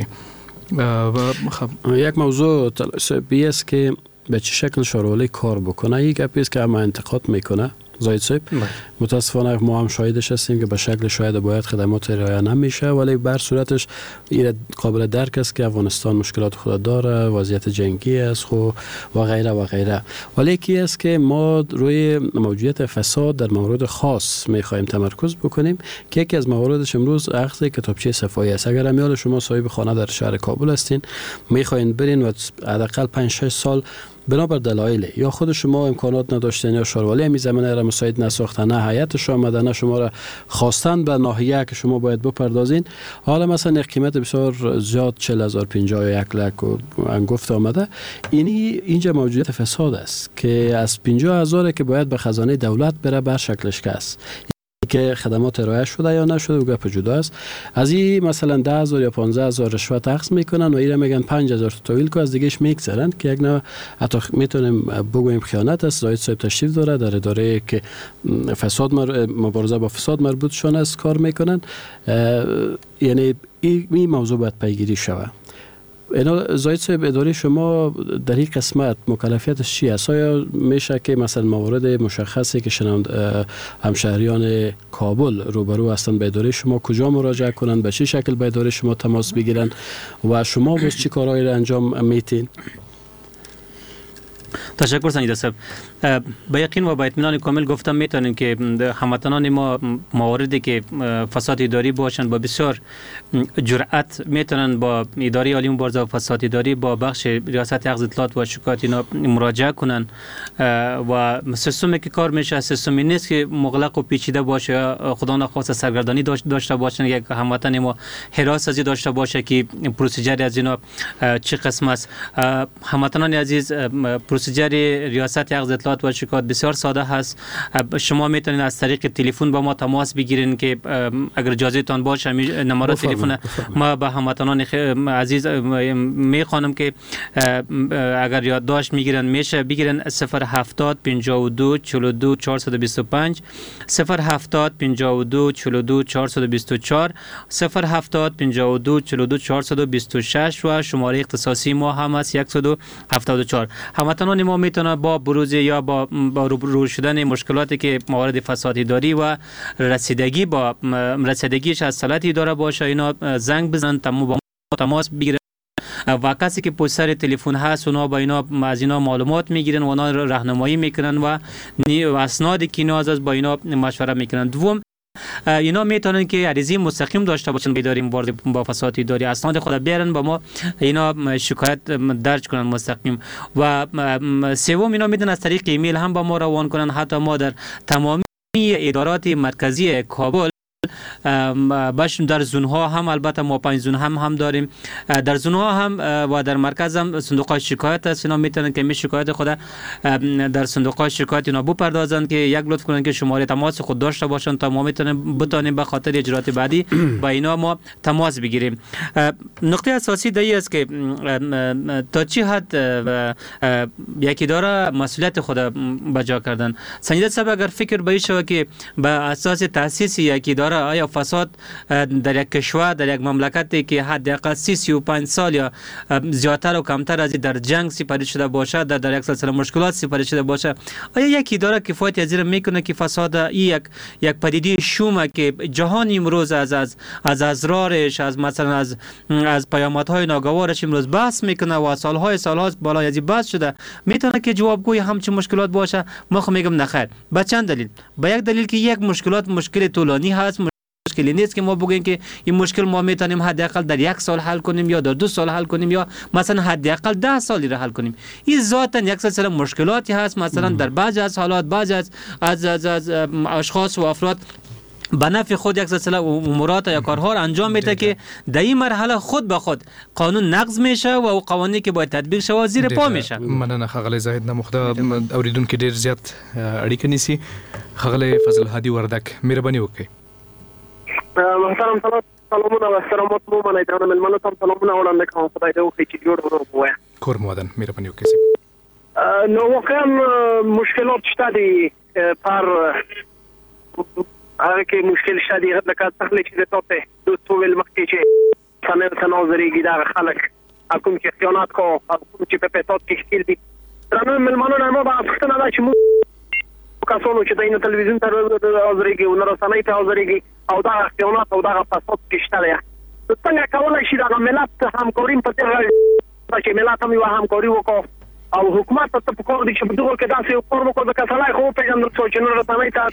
کړی. یک موضوع طلبی است که به چه شکل شاروالی کار بکنه یک گپی است که اما انتقاد میکنه زاید صاحب متاسفانه ما هم شاهدش هستیم که به شکل شاید باید خدمات رعایت نمیشه ولی بر صورتش این قابل درک است که افغانستان مشکلات خود داره وضعیت جنگی است خو و غیره و غیره ولی یکی است که ما روی موجودیت فساد در موارد خاص میخوایم تمرکز بکنیم که یکی از مواردش امروز اخذ کتابچه صفایی است. اگر امیال شما صاحب خانه در شهر کابل هستین میخواین برین و حداقل پنج شش سال بنابر دلایل یا خود شما امکانات نداشتین یا شاروالی می زمینه را مساعد نساختن، نه هیئتش آمده، نه شما را خواستن به ناحیه که شما باید بپردازین. حالا مثلا یک قیمت بسیار زیاد چهل هزار پنجاه یا یک لک و انگفت آمده. اینی اینجا موجودیت فساد است که از پنجاه هزار که باید به خزانه دولت بره بر شکلش است که خدمات ارائه شده یا نشده و گپ جدا است. از این مثلا ده هزار یا پانزده هزار رشوت اخذ میکنن و اینا میگن پنج هزار تحویل کو، از دیگهش میگذرن که یک نوع حتی میتونیم بگوییم خیانت است. زاید صاحب تشریف داره در اداره که فساد مر... مبارزه با فساد مربوط شون است کار میکنن. یعنی این موضوع باید پیگیری شود. اینا زاید صاحب اداره شما در این قسمت مکلفیتش چی است؟ آیا میشه که مثلا موارد مشخصی که شنوند همشهریان کابل روبرو هستند به اداره شما کجا مراجعه کنند، به چه شکل به اداره شما تماس بگیرن و شما باز چی کارهایی را انجام میتین؟ تشکر سنجیده صاحب. به یقین و با اطمینان کامل گفتم میتونیم که هموطنان ما مواردی که فساد اداری باشند با بسیار جرأت میتونن با اداره عالی مبارزه با فساد اداری با بخش ریاست اخذ اطلاعات و شکایات اینا مراجعه کنن و سیستمی که کار میشه سیستمی نیست که مغلق و پیچیده باشه یا خدا نخواسته سرگردانی داشته باشن. یک هموطن ما حراس از داشته باشه که پروسیجر از اینا چه قسم است. هموطنان عزیز پروسیجر ریاست اخذ اطلاعات و شکایات بسیار ساده هست. شما میتونید از طریق تلفن با ما تماس بگیرین که اگر اجازه تان باشه نمبر تلفن ما به هموطنان عزیز میخوانم که اگر یادداشت میگیرن میشه بگیرن صفر هفتاد پنجاه و دو چهل و دو چهارصد و بیست و پنج صفر هفتاد پنجاه و دو چهل و دو چهارصد و بیست و چهار صفر هفتاد پنجاه و دو چهل و دو چهارصد و بیست و شش و شماره اختصاصی ما هم است صد و هفتاد و چهار. هموطنان ما میتونن با بروز یا با با روبرو شدن مشکلاتی که موارد فساد اداری و رسیدگی با رسیدگیش از سلطه اداره باشه اینا زنگ بزنن با تماس بگیرن و کسی که پشت سر تلفن هست اونا با اینا از اینا معلومات میگیرن و اونا راهنمایی میکنن و اسنادی که اینا از با اینا مشوره میکنن. دوم اینا میتونن که عریضه مستقیم داشته باشن به اداره مبارزه با فساد اداری، اسناد خود بیارن با ما اینا شکایت درج کنن مستقیم. و سوم اینا میتونن از طریق ایمیل هم با ما روان کنن. حتی ما در تمامی ادارات مرکزی کابل باش در زونها هم البته ما پنج زون هم هم داریم، در زونها هم و در مرکز هم صندوق شکایت است. اینا میتونن که می شکایت خود در صندوق شکایت اینا بپردازن که یک لطف کنن که شماره تماس خود داشته باشن تا ما میتونیم بتونیم به خاطر اجرات بعدی با اینا ما تماس بگیریم. نقطه اساسی دی است که تا چه حد یک اداره مسئولیت خود بجا کردن. سنجیده صاحب اگر فکر به شود که به اساس تاسیس یک اداره آیا فساد در یک کشور در یک مملکتی که حداقل سی و پنج سال یا زیادتر و کمتر از در جنگ سپری شده باشه در در یک سلسله مشکلات سپری شده باشه آیا یک اداره کفایت از این میکنه که فساد یک یک پدیده شومه که جهان امروز از از از ازرارش از مثلا از از پیامدهای ناگوارش امروز بحث میکنه و سالهای سالها بالای از بحث شده میتونه که جوابگوی همچین مشکلات باشه؟ ما خو میگم نخیر. به چند دلیل؟ به یک دلیل که یک مشکلات مشکل طولانی هست، مشکلی نیست که ما بگیم که این مشکل ما میتونیم حداقل در یک سال حل کنیم یا در دو سال حل کنیم یا مثلا حداقل ده سالی را حل کنیم. این ذاتاً یک سلسله مشکلاتی هست. مثلا در بعضی از حالات بعضی از از, از, از اشخاص و افراد به نفع خود یک سلسله امورات یا کارها را انجام میده که در این مرحله خود به خود قانون نقض میشه و او قوانینی که باید تطبیق شوه زیر پا میشه. مننه خغلی زاهد نمخده اوریدونکو ډیر زیات اړیکه نیسی. خغلی فضل هادي وردک مهرباني وکړئ. محترم سلامونه و احترامات مو منئ ته ملمنو ته سلامونه وړاندې کوم. خدای دې وکړي چې جوړ ورو وای کور مودن مهرباني وکړئ. نو واقعا مشکلات شته دي پر هغه کې مشکل شته دي لکه تخلیق چې ته د ټول مخکې چې څنګه تناظرېږي دا خلک کوم چې خیانت کو کوم چې په پټات کې ښکیل دي. ترنه ملمنو نه مو به پښتنه دا چې مو کسانو چې د تلویزیون ته حاضرېږي او رسنۍ ته حاضرېږي او دا خیانت او دا فساد کې شته دی. څنګه کولای شي دا ملت همکاري په دغه چې ملت هم یو همکاري وکړي او حکومت ته په کار دي چې په دغه کې داسې یو کار وکړي چې کسانای خو په جن څو چې نور رسنۍ ته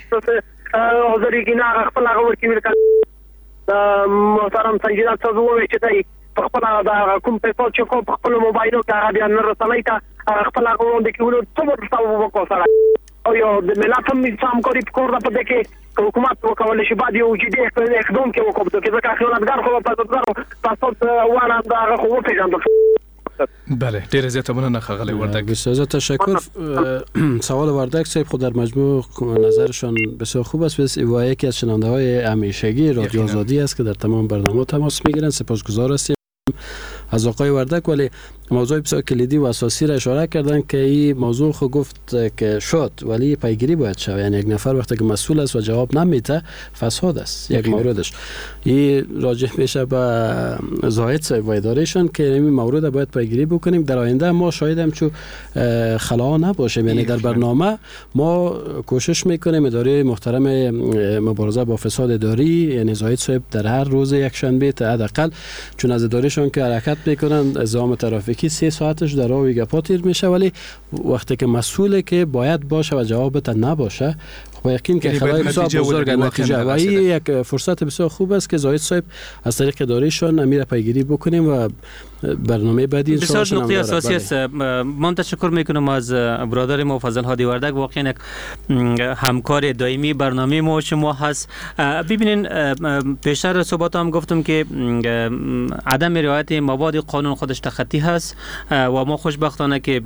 حاضرېږي نه خپل هغه ورکی ویل کړه. محترم سنجیده صاحب وویل چې خپل د کوم پیسو چې کوم خپل موبایلو کې هغه بیا نه رسنۍ ته خپل هغه د کېولو څومره تاسو وکړو سره او یو د ملت هم سم کوي په کور په دې کې حکومت وکول شي بعد یو جدي اقدام کې وکړو چې ځکه خیالاتګر خو په تاسو وانه دا خو پیژندل. بله ډیر زیاته مننه خغلی وردک. بسیار تشکر. سوال وردک صاحب خود در مجموع نظرشان بسیار خوب است و یکی از شنونده‌های همیشگی رادیو آزادی است که در تمام برنامه تماس میگیرن. سپاسگزار هستیم از آقای وردک. ولی موضوع بسیار کلیدی و اساسی را اشاره کردن که این موضوع خود گفت که شد ولی پیگیری باید شود. یعنی یک نفر وقتی که مسئول است و جواب نمیده فساد است یک موردش. این راجع میشه به زاهد صاحب و ادارهشان که این مورد باید پیگیری بکنیم. در آینده ما شاهدیم چون خلا نباشیم. یعنی در برنامه ما کوشش میکنیم اداره محترم مبارزه با فساد اداری یعنی زاهد صاحب در هر روز یک شنبه تا حداقل چون از ادارهشان که حرکت میکنن ازام ترافیکی که سه ساعتش در راه گپا تیر میشه ولی وقتی که مسئوله که باید باشه و جوابت نباشه با یقین که خلای بسیار بزرگ نتیجه و این یک فرصت بسیار خوب است که زاهد صاحب از طریق ادارهشان امیر پیگیری بکنیم و برنامه بعدی بسیار نقطه اساسی است. من تشکر میکنم از برادر ما فضل هادی وردک واقعا یک همکار دائمی برنامه ما شما هست. ببینین پیشتر صحبت هم گفتم که عدم رعایت مواد قانون خودش تخطی هست و ما خوشبختانه که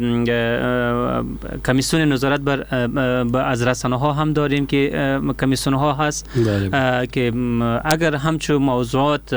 کمیسیون نظارت بر از رسانه ها هم داریم که کمیسیون ها هست که اگر همچون موضوعات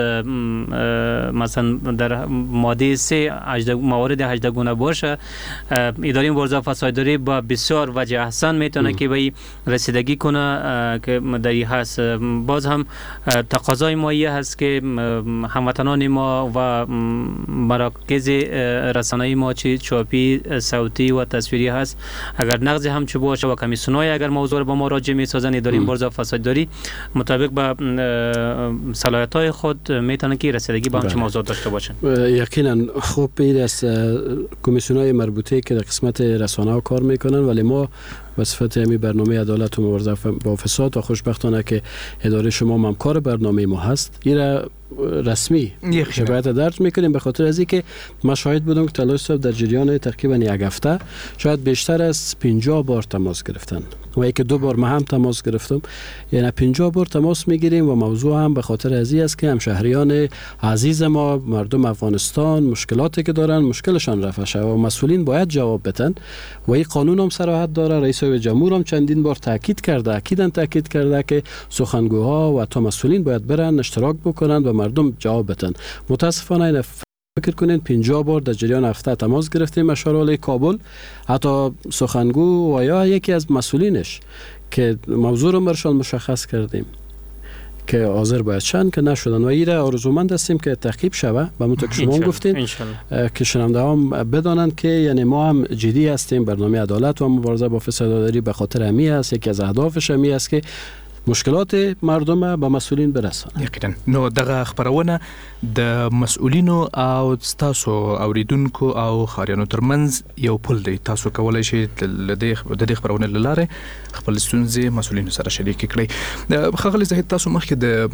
مثلا در ماده سه موارد هجده گونه باشه اداره مبارزه فسادداری با بسیار وجه احسن میتونه که به رسیدگی کنه که دایی هست. باز هم تقاضای ما هست که هموطنان ما و مراکز رسانه‌ای ما چه چاپی صوتی و تصویری هست اگر نقض هم چه باشه و کمیسیونای اگر موضوع با ما راجع میسازن اداره مبارزه فسادداری مطابق با صلاحیت‌های خود میتونه که رسیدگی به همچین موضوع داشته باشن. یقینا خوب این است کمیسیون‌های مربوطه که در قسمت رسانه‌ها کار میکنن ولی ما به صفت همی برنامه عدالت و مبارزه با فساد و خوشبختانه که اداره شما همکار برنامه ما هست این را رسمی شبایت درج میکنیم به خاطر از اینکه ما شاهد بودم که تلاش صاحب در جریان تقریبا یک هفته شاید بیشتر از پنجاه بار تماس گرفتن و یک دو بار ما هم تماس گرفتم یعنی پنجاه بار تماس میگیریم و موضوع هم به خاطر از این است که همشهریان عزیز ما مردم افغانستان مشکلاتی که دارن مشکلشان رفع شود و مسئولین باید جواب بدن و این قانون هم صراحت داره. رئیس جمهور هم چندین بار تاکید کرده اکیداً تاکید کرده که سخنگوها و تا مسئولین باید برن اشتراک بکنن و مردم جواب بدن. متاسفانه این فکر کنین پنجاه بار در جریان هفته تماس گرفتیم اشاره کابل حتی سخنگو و یا یکی از مسئولینش که موضوع رو برشان مشخص کردیم که حاضر باید شن که نشدن و ایره آرزومند هستیم که تعقیب شوه و همونطور که شما گفتین که شنونده هم بدانند که یعنی ما هم جدی هستیم. برنامه عدالت و مبارزه با فسادداری به خاطر امی است یکی از اهدافش امی است که مشکلات مردم به مسئولین برسانه. یقینا نو دغه خبرونه د مسئولینو او تاسو اوریدونکو او خاریانو ترمنځ یو پل دی. تاسو کولای شئ د دې خبرونه لاره خپل ستونزې مسئولینو سره شریک کړئ. خغلی زه تاسو مخکې د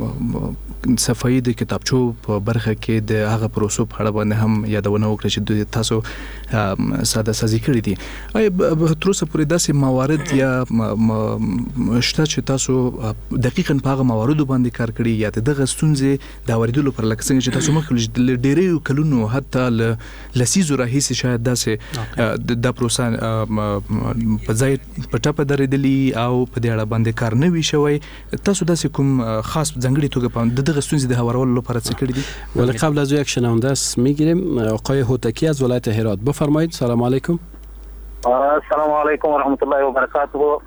صفایي د کتابچو په برخه کې د هغه پروسو په اړه باندې هم یادونه وکړه چې تاسو ساده سازي کړی دي. آیا تر اوسه پورې داسې موارد یا شته چې تاسو دقیقاً په هغه مواردو باندې کار کړی یا دغه ستونزې د اوریدلو پر لکه څنګه چې تاسو مخکې د ډېرې کلونو حتی ل لسیزو راهیسې شاید داسې د پروسه په ځای په ټاپه درېدلی او په دې اړه باندې کار نه وی شوی تاسو داسې کوم خاص ځانګړي توګه په دغه ستونزې د هوارولو لپاره څه کړی دي؟ ولی قبل از یک شنونده است میگیریم آقای هوتکی از ولایت هرات. بفرمایید. سلام علیکم. السلام علیکم و رحمت الله و برکاته.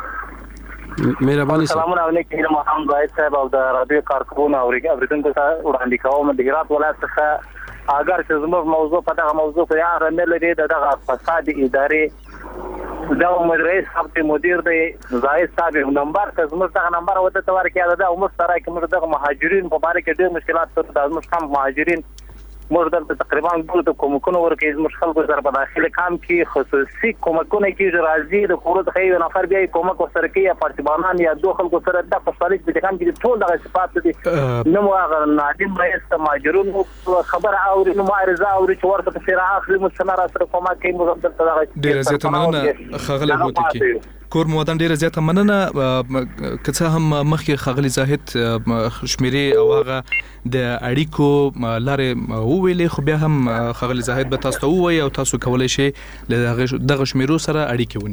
مهرباني سلامونه علیکم محمد زاهد صاحب او د رادیو کارکونو او اوریدونکو ته وړاندې کوم د هرات ولایت څخه اگر چې زموږ موضوع په دغه موضوع په اړه نه لري دغه فساد اداري دا مدیر صاحب مدیر دی زاهد صاحب نمبر که زموږ څنګه نمبر وته تور کې دا او مستره کې موږ دغه مهاجرین په اړه کې ډېر مشکلات تر د موږ کم مهاجرین موږ د تقریبا ټول د کومکونو ورکې موږ خلکو سره په داخله کام کې خصوصي کومکونه کې راځي د کورو د خیر نفر بیا کومک سره کې یا پارتیبانان یا دوه خلکو سره د فصلیت په کام کې ټول دغه صفات دي نو هغه نادم رئیس ماجرون خبر اوري نو معرضه اوري چې ورته په سره اخلي مستمر سره کومک کوي موږ د دغه ډیر زیاته مننه خغلی بوته کې کور مودان ډیره زیاته مننه که څه هم مخکې خغلی زاهد شمیرې او هغه د اړیکو لارې وویلې خو بیا هم خغلی زاهد به تاسو ته ووایي او تاسو کولای شئ له دغه شمیرو سره اړیکې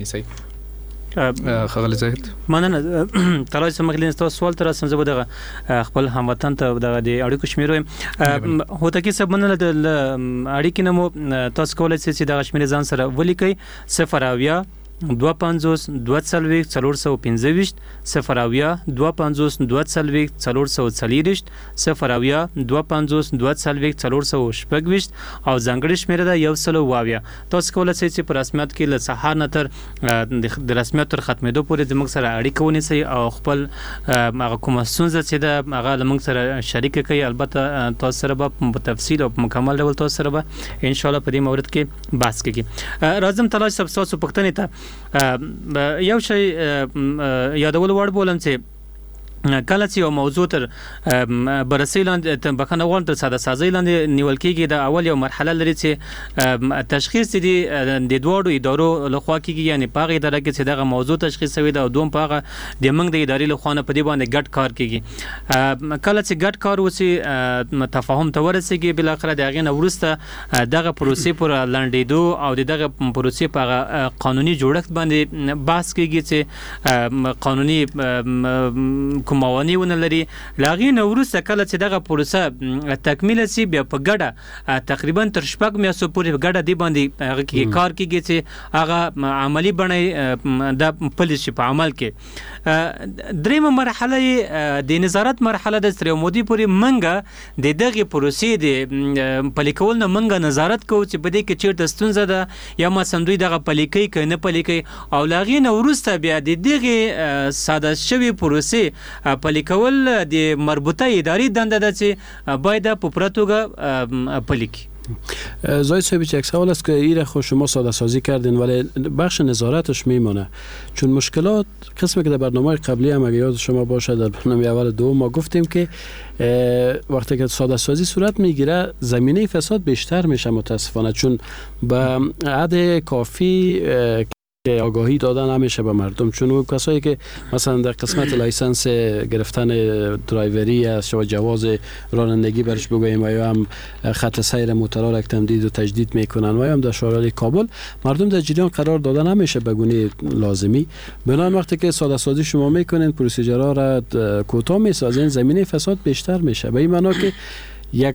ونیسئ خغلی زاهد مننه تلای سمغلین تاسو سوال تر سم زبر دغه خپل هموطن ته دغه د اړیکو شمیرو هوته کې سب مننه د اړیکې نمو تاسو کولای شئ چې دغه شمیرې ځان سره ولیکئ صفر اویا دوه پنځوس دوه څلوېښت څلور سوه پنځه ویشت صفر اویا دوه پنځوس دوه څلوېښت څلور سوه څلېرویشت صفر اویا دوه پنځوس دوه څلوېښت څلور سوه شپږ ویشت او ځانګړې شمېره ده یو سل او اویا. تاسو کولی شئ چې په رسمیت کې له سهار نه تر د رسمیت تر ختمېدو پورې زموږ سره اړیکه ونیسئ او خپل هغه کومه ستونزه چې ده هغه له موږ سره شریکه کړئ. البته تاسو سره به په تفصیل او په مکمل ډول تاسو سره به انشاءالله په دې مورد کې بحث کیږي. راځم تلاش صاحب تاسو پوښتنې ته یو شی یادول وړ بولم چې کله چې یو موضوع تر بررسۍ لاندې بخښنه غواړم تر ساده سازۍ لاندې نیول کېږي د اول یو مرحله لري چې تشخیص دي د دواړو ادارو لخوا کېږي یعنی په هغه اداره کې چې دغه موضوع تشخیص شوی ده او دوم په هغه د موږ د ادارې لخوا نه په دې باندې ګډ کار کېږي. کله چې ګډ کار وشي تفاهم ته ورسېږي بالاخره د هغې نه وروسته دغه پروسې پر لنډېدو او د دغه پروسې په هغه قانوني جوړښت باندې بحث کېږي چې قانوني کوم موانع ونه لري. لاغې نه وروسته کله چې دغه پروسه تکمیل شي بیا په ګډه تقریبا تر شپږ میاشتو پورې په ګډه دې باندې هغه کې کار کېږي چې هغه عملي بڼه د پلي شي په عمل کې. درېیمه مرحله د نظارت مرحله ده. تر یو مودې پورې موږ د دغې پروسې د پلي کول نه موږ نظارت کوو چې په دې کې چېرته ستونزه ده یا مثلا دوی دغه پلي کوي که نه پلي کوي او لاغې نه وروسته بیا د دغې ساده شوې پروسې پلي کول د مربوطه ادارې دنده ده چې باید په پوره توګه پلي کړي. زاید صاحب یک سوال است که ایره خود شما ساده سازی کردین ولی بخش نظارتش میمونه چون مشکلات قسمی که در برنامه قبلی هم اگه یاد شما باشه در برنامه اول دو ما گفتیم که وقتی که ساده سازی صورت میگیره زمینه فساد بیشتر میشه متاسفانه چون به عدد کافی که آگاهی دادن نمیشه به مردم چون اون کسایی که مثلا در قسمت لایسنس گرفتن درایوری یا شما جواز رانندگی برش بگوییم و یا هم خط سیر موتورها را تمدید و تجدید میکنن و یا هم در شهرهای کابل مردم در جریان قرار دادن نمیشه به گونه لازمی. بنابراین وقتی که ساده سازی شما میکنین پروسیجرها را کوتاه میسازین زمینه فساد بیشتر میشه. به این معنا که یک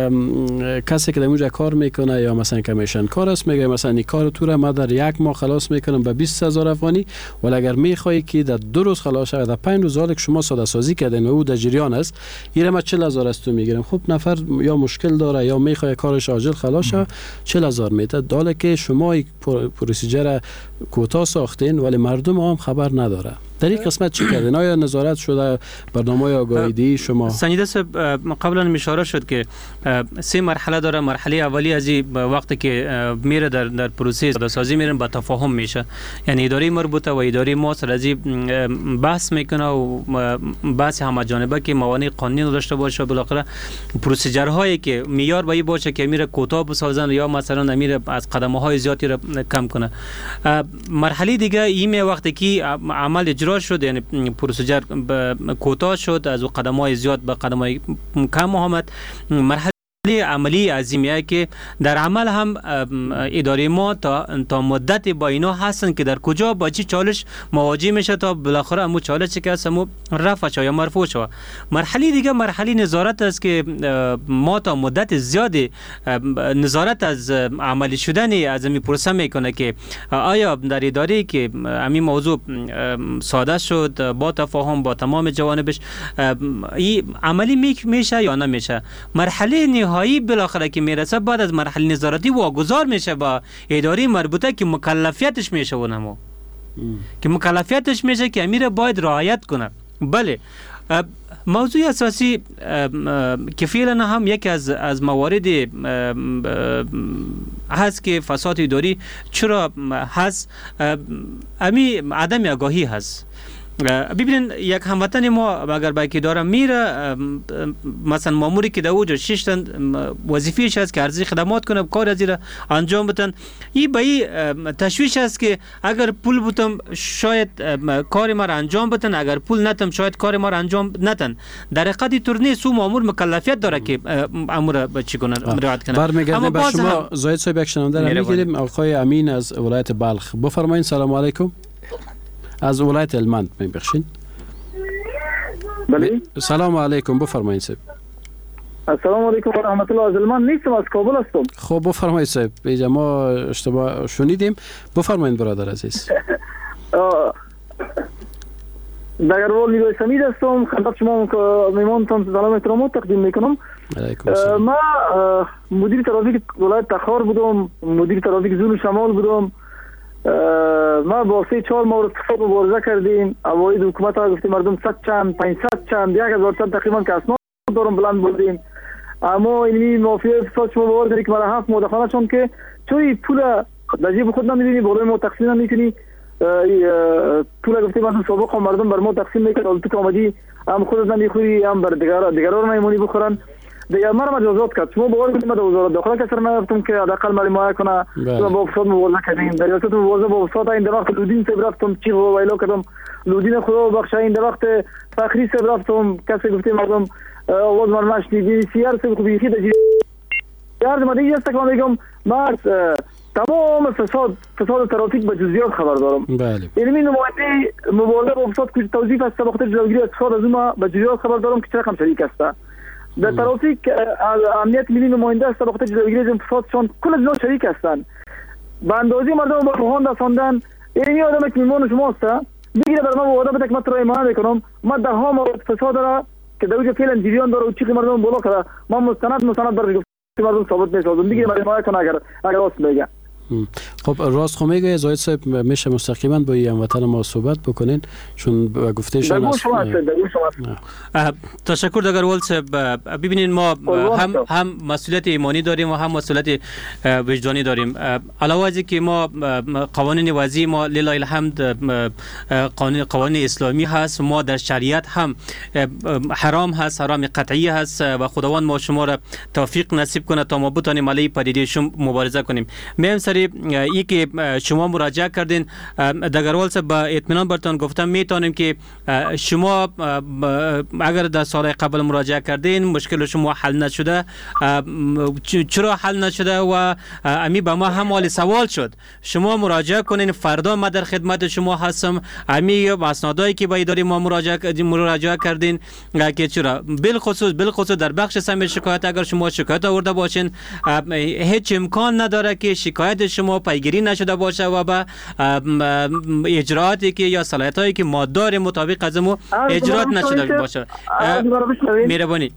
کسی که در اونجا کار میکنه یا مثلا کمیشن کار است میگه مثلا این کار تو را ما در یک ماه خلاص میکنم به بیست هزار افغانی ولی اگر میخوای که در دو روز خلاص شود در پنج روز حالی که شما ساده سازی کردین و او در جریان است ایره ما چهل هزار است تو میگیرم. خب نفر یا مشکل داره یا میخواد کارش عاجل خلاص شه چهل هزار میده داله که شما یک پروسیجر کوتاه ساختین ولی مردم هم خبر نداره. در این قسمت چی کردین؟ آیا نظارت شده برنامه آگاهی شما؟ سنیده صاحب قبلا اشاره شد که سه مرحله داره. مرحله اولی از وقتی که میره در در پروسه ساده سازی میرن با تفاهم میشه یعنی اداره مربوطه و اداره ما سر از بحث میکنه و بحث همجانبه که موانع قانونی داشته باشه بالاخره پروسیجرهایی که معیار به باشه که میره کوتاه بسازن یا مثلا میره از قدمه های زیادی رو کم کنه. مرحله دیگه این وقتی که عمل اجرا شد یعنی پروسیجر کوتاه شد از قدم‌های زیاد به قدم‌های کم آمد. مرحله عملی عظیمیه که در عمل هم اداره ما تا تا مدت با اینا هستن که در کجا با چی چالش مواجه میشه تا بالاخره همون چالش که هستمو رفع شه یا مرفوع شه. مرحله دیگه مرحله نظارت است که ما تا مدت زیادی نظارت از عملی شدن از این پروسه میکنه که آیا در اداره که همین موضوع ساده شد با تفاهم با تمام جوانبش این عملی میشه یا نمیشه. مرحله نهایی بالاخره که میرسه بعد از مرحله نظارتی واگذار میشه با اداره مربوطه که مکلفیتش میشه اونمو که مکلفیتش میشه که امیر باید رعایت کنه. بله موضوع اساسی که فعلا هم یکی از از موارد هست که فساد اداری چرا هست، امی عدم آگاهی هست. ببینید یک هموطن ما اگر باکی داره میره مثلا ماموری که در اوج شش تا وظیفه‌اش هست که عرضی خدمات کنه، کار از را انجام بدن، این به این تشویش است که اگر پول بودم شاید کار ما را انجام بدن، اگر پول نتم شاید کار ما را انجام ندن. در حقیقت تورنی سو مامور مکلفیت داره که امور چی کنه رعایت کنه. برمیگردیم به شما زاید صاحب، یک شنونده را میگیریم. آقای امین از ولایت بلخ، بفرمایید. سلام علیکم. از ولایت هلمند میبخشید. بله. سلام علیکم، بفرمایید صاحب. السلام علیکم و رحمت الله. از هلمند نیستم، از کابل هستم. خب بفرمایید صاحب، اینجا ما اشتباه شنیدیم. بفرمایید برادر عزیز. دگروال نیروی سمید هستم، خدمت شما میمانتان سلام احترامات تقدیم میکنم. علیکم السلام. ما مدیر ترافیک ولایت تخار بودم، مدیر ترافیک زون شمال بودم. ما با سه چهار مورد فساد مبارزه کردیم. اوایل حکومت ها گفتیم مردم صد چند پانصد چند یک هزار چند تقریبا که اسناد دارم بلند بردیم، اما اینی مافیا فساد شما باور کنید که مرا هفت مدخله چون که چوی پول در جیب خود نمیدونی، بالای ما تقسیم نمیکنی، پول گفتیم مثلا سابق مردم بر ما تقسیم میکنن، اول تو آمدی هم خودت نمیخوری هم بر دیگران دیگران نمیمونی بخورن. دیگه مرا مجازات کرد. شما باور کنید من در وزارت داخله کسر نرفتم که حداقل مرا حمایت کنه. با فساد مبارزه کردیم، در ریاست مبارزه با فساد این وقت لودین صاحب رفتم چی و ویلو کردم، لودین خدا بخشه این وقت فخری صاحب رفتم، کسی گفتیم مردم آواز من نشنیدی، سیار صاحب خوبی خید یار ما دیگه است که من میگم من تمام فساد فساد ترافیک به جزئیات خبر دارم. بله. یعنی من نماینده مبالغه با فساد که توضیح است وقت جلوگیری از فساد از ما به جزئیات خبر دارم که چه رقم شریک است. در ترافیک امنیت ملی نماینده است وقت جلوگیری از فساد چون کل اینا شریک هستند. به اندازه مردم با روحان رساندن. یعنی آدمی که میمونه شما است بگیره بر ما وعده بده که من تو را ایمان میکنم، ما ده ها مورد فساد را که در وجه فعلا جریان داره و چیزی مردم بالا کرده، ما مستند مستند بر مردم ثابت میسازم دیگه برای ما کنه اگر اگر راست میگه. خب راست خو میگه زاید صاحب، میشه مستقیما با این هموطن ما صحبت بکنین چون گفته شما است. تشکر دگروال صاحب. ببینید ما هم هم مسئولیت ایمانی داریم و هم مسئولیت وجدانی داریم. علاوه از اینکه ما قوانین وضعی ما لله الحمد قانون قوانین اسلامی هست، ما در شریعت هم حرام هست، حرام قطعی هست و خداوند ما شما را توفیق نصیب کنه تا ما بتونیم علیه پدیده شما مبارزه کنیم. میم سری ای که شما مراجعه کردین دگروال صاحب با اطمینان براتون گفتم میتونیم که شما اگر در سال قبل مراجعه کردین مشکل شما حل نشده، چرا حل نشده و امی به ما هم حال سوال شد. شما مراجعه کنین، فردا ما در خدمت شما هستم. امی اسنادایی که با اداره ما مراجعه مراجعه کردین که چرا بالخصوص بالخصوص در بخش سم شکایت اگر شما شکایت آورده باشین هیچ امکان نداره که شکایت شما پیگیری نشده باشه و به اجرااتی که یا صلاحیتایی که ما داریم مطابق از ما اجرات نشده باشه. مهربانی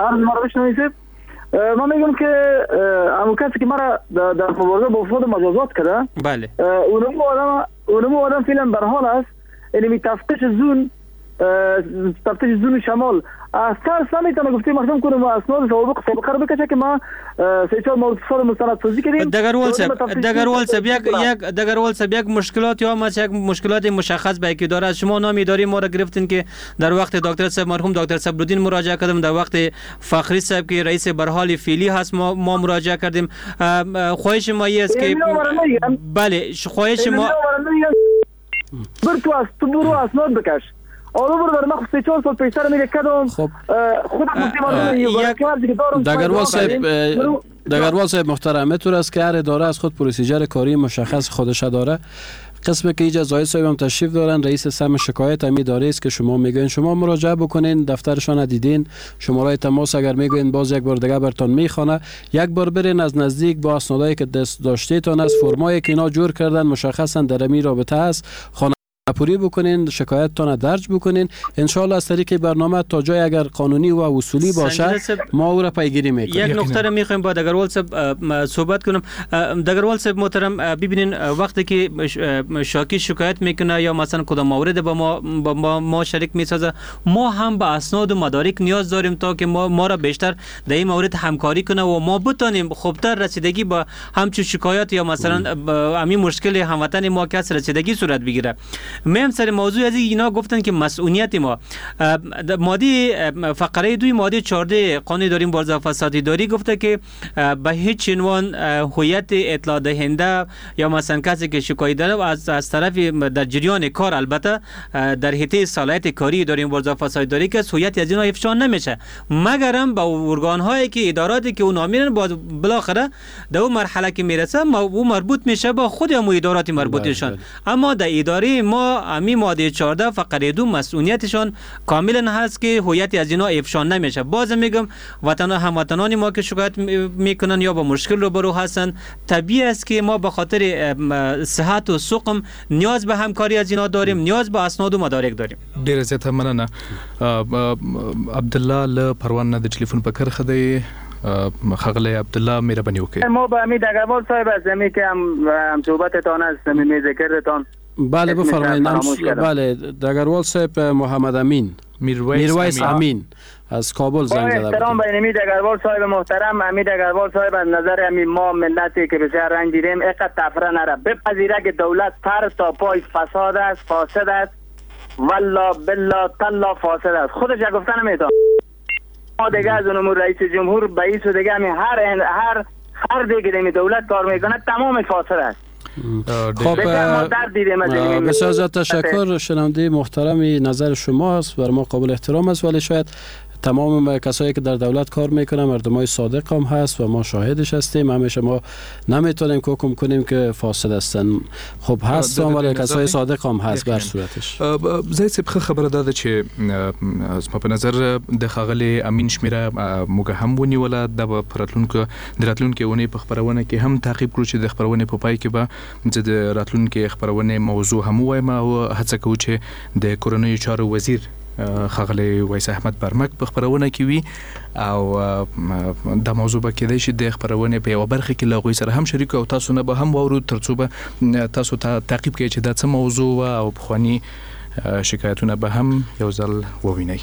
من میگم که اون کسی که مرا در مبارزه با فساد مجازات کرده، بله اونم آدم اونم آدم فعلا به حال است. یعنی تفتیش زون تفتیش زون شمال اثر سمیتونه گفتیم مردم کنم و اسناد سابق سابقه رو بکشه که ما سه چهار مورد فساد مستند توضیح کردیم. دگروال صاحب دگروال صاحب یک یک دگروال صاحب یک مشکلات یا ما یک مشکلات مشخص به کی داره. شما نام اداری ما را گرفتین که در وقت دکتر صاحب مرحوم دکتر صبرالدین مراجعه کردم، در وقت فخری صاحب که رئیس برحال فعلی هست ما ما مراجعه کردیم. خواهش ما است که بله خواهش ما بر تو است تو برو اسناد بکش. آلو برو در مخصوص چهار سال پیشتر میگه کدام خب خود مطمئن دگروال صاحب دگروال صاحب محترم اینطور است که هر اداره از خود پروسیجر کاری مشخص خودش داره. قسمی که اینجا زاید صاحب هم تشریف دارن، رئیس سم شکایت هم اداره است که شما میگین شما مراجعه بکنین، دفترشان دیدین، شماره تماس اگر میگین باز یک بار دیگه برتون میخوانه، یک بار برین از نزدیک با اسنادایی که دست داشتیتون از فرمایی که اینا جور کردن مشخصا در امی رابطه است. راپوری بکنین، شکایتتان درج بکنین. ان شاء الله از طریق برنامه تا جای اگر قانونی و اصولی باشه ما او را پیگیری میکنیم. یک نکته را میخوایم با دگروال صاحب صحبت کنم. دگروال صاحب محترم، ببینین وقتی که شاکی شکایت میکنه یا مثلا کدام مورد با ما با ما, ما شریک میسازه، ما هم به اسناد و مدارک نیاز داریم تا که ما ما را بیشتر در این مورد همکاری کنه و ما بتونیم خوبتر رسیدگی با همچون شکایت یا مثلا همین مشکل هموطن ما که رسیدگی صورت بگیره. مهم سر موضوع از اینا گفتن که مسئولیت ما ماده فقره دوی ماده چهارده قانون اداری مبارزه با فساد اداری گفته که به هیچ عنوان هویت اطلاع دهنده یا مثلا کسی که شکایت داره از از طرف در جریان کار البته در حیطه صلاحیت کاری اداری مبارزه با فساد اداری که هویت از اینا افشا نمیشه، مگر هم با ارگان هایی که اداراتی که اون میرن بالاخره در اون مرحله که میرسه او مربوط میشه با خود هم ادارات مربوطشان. اما در اداره ما امی ماده چهارده فقره دو مسئولیتشان کاملا هست که هویت از اینا افشا نمیشه. باز میگم وطن هموطنان ما که شکایت میکنن یا با مشکل روبرو هستن، طبیعی است که ما به خاطر صحت و سقم نیاز به همکاری از اینا داریم، نیاز به اسناد و مدارک داریم. ډیر زیاته مننه. عبدالله له پروان نه د ټلیفون په کرخه دی. خغله عبدالله مهرباني وکړئ. ما به امید دگروال صاحب از زمین که هم هم صحبتتان از زمین ذکرتان. بله بفرمایید. بله دگروال صاحب محمد امین میرویس امین از کابل زنگ زده. احترام به امید دگروال صاحب محترم. امید دگروال صاحب از نظر امی ما ملتی که بسیار رنج دیدیم اقت تفره نره بپذیره که دولت تر تا پای فساد است، فاسد است، والله بالله تلا فاسد است. خودش گفته نمیتونه. ما دیگه از اون رئیس جمهور رئیس و دیگه همی هر هر هر دیگه دمی دولت کار میکنه تمام فاسد است. خب بسیار زیاد تشکر. شنونده محترمی نظر شماست، بر ما قابل احترام است، ولی شاید تمام کسایی که در دولت کار میکنن مردمای صادق هم هست و ما شاهدش هستیم. همیشه ما نمیتونیم که حکم کنیم که فاسد هستن. خب هستن ولی کسای صادق هم هست بر صورتش. زای سب خبره ده چې از په نظر د خغلی امین شمیره موږ هم ونی ولا د پراتلونکو د راتلونکو ونی په خبرونه کې هم تعقیب کړو چې د خبرونه په پای کې به د راتلونکو خبرونه موضوع هم وایم او هڅه کوو چې د کورونی چارو وزیر خغلی ویس احمد برمک په خبرونه کې وي او د موضوع به کېدای شي د خبرونه په یو برخه کې لغوي سره هم شریک او تاسو نه به هم وورو ترڅو به تاسو ته تعقیب کوي چې د څه موضوع او بخوانی شکایتونه به هم یو ځل ووینئ.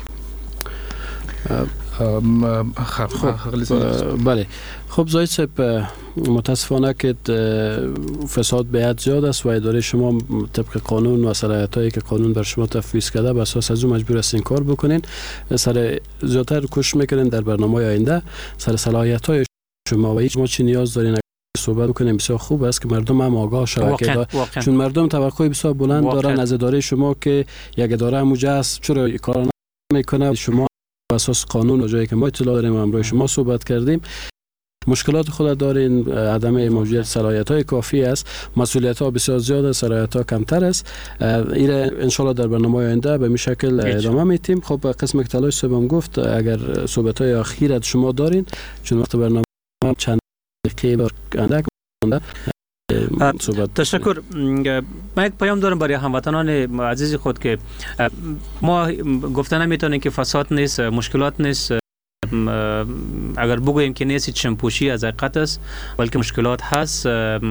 بله خب زاید صاحب متاسفانه که فساد بیاد زیاد است و اداره شما طبق قانون و صلاحیتایی که قانون بر شما تفویض کرده به اساس از اون مجبور هستین کار بکنین. سر زیادتر کوشش میکنین در برنامه آینده سر صلاحیتای شما و هیچ ما چی نیاز دارین صحبت بکنیم. بسیار خوب است که مردم هم آگاه شوند، چون مردم توقع بسیار بلند دارن از اداره شما که یک اداره هموجه است چرا کار نمیکنه. شما اساس قانون و جایی که ما اطلاع داریم و همراه شما صحبت کردیم مشکلات خود دارین، عدم موجودیت صلاحیت‌های کافی است، مسئولیت‌ها بسیار زیاد است، صلاحیت‌ها کمتر است. این ان شاء الله در برنامه آینده به این شکل ادامه میدیم. خب قسم که تلاش صاحبم گفت اگر صحبت‌های اخیر از شما دارین چون وقت برنامه چند دقیقه اندک تشکر. من یک پیام دارم برای هموطنان عزیز خود که ما گفته نمیتونیم که فساد نیست، مشکلات نیست. اگر بگوییم که نیست چنپوشی از حقیقت است، بلکه مشکلات هست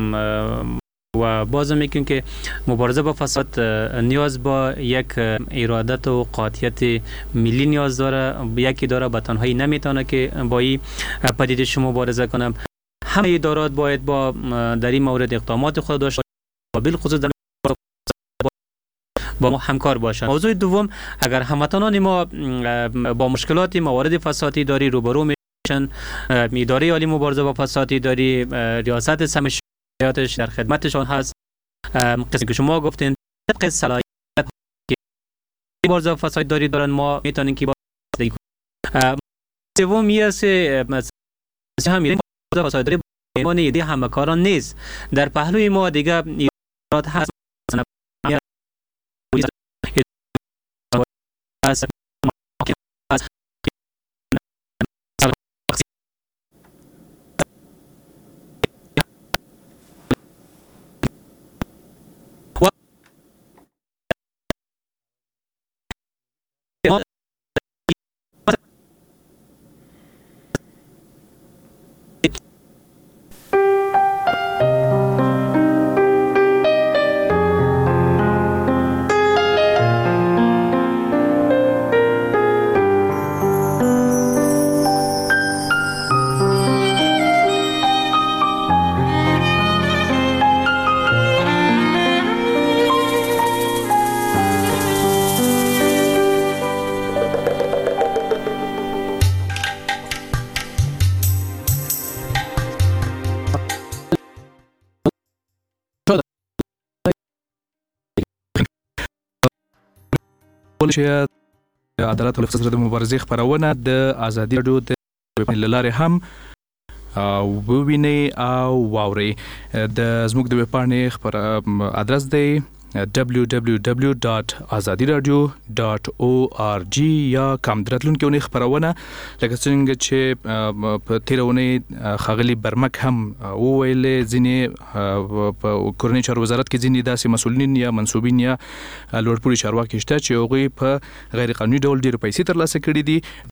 و باز میگیم که مبارزه با فساد نیاز با یک ارادت و قاطعیت ملی نیاز داره. یکی داره به تنهایی نمیتونه که با این پدیده شما مبارزه کنم. همه ادارات باید با در این مورد اقدامات خود داشته و بالخصوص در با ما همکار باشند. موضوع دوم، اگر هموطنان ما با مشکلات موارد فسادی داری روبرو میشن، اداره عالی مبارزه با فسادی داری ریاست سمشیاتش در خدمتشان هست. قسمی که شما گفتین طبق صلاحیت مبارزه با فساد داری دارن ما میتونیم که با سوم میاسه همین فساد داری با ایده همکاران نیست. در پهلوی ما دیگه ادارات هست چې عدالت او فساد د مبارزې خبرونه د ازادي رادیو د لارې هم او وویني او واوري د زموږ د ویبپاڼې خبر ادرس دی دبليو دبليو دبليو ډاټ ازادي رادیو ډاټ او ار جی یا کوم درتلونکو نه خبرونه لکه څنګه چې په تیرونه خغلی برمک هم وویل ځینې په کورنۍ چارو وزارت کې ځینې داسې مسولین یا منسوبین یا لوړپوړي چارواکي شته چې هغه په غیر قانوني ډول ډېر پیسې ترلاسه کړې دي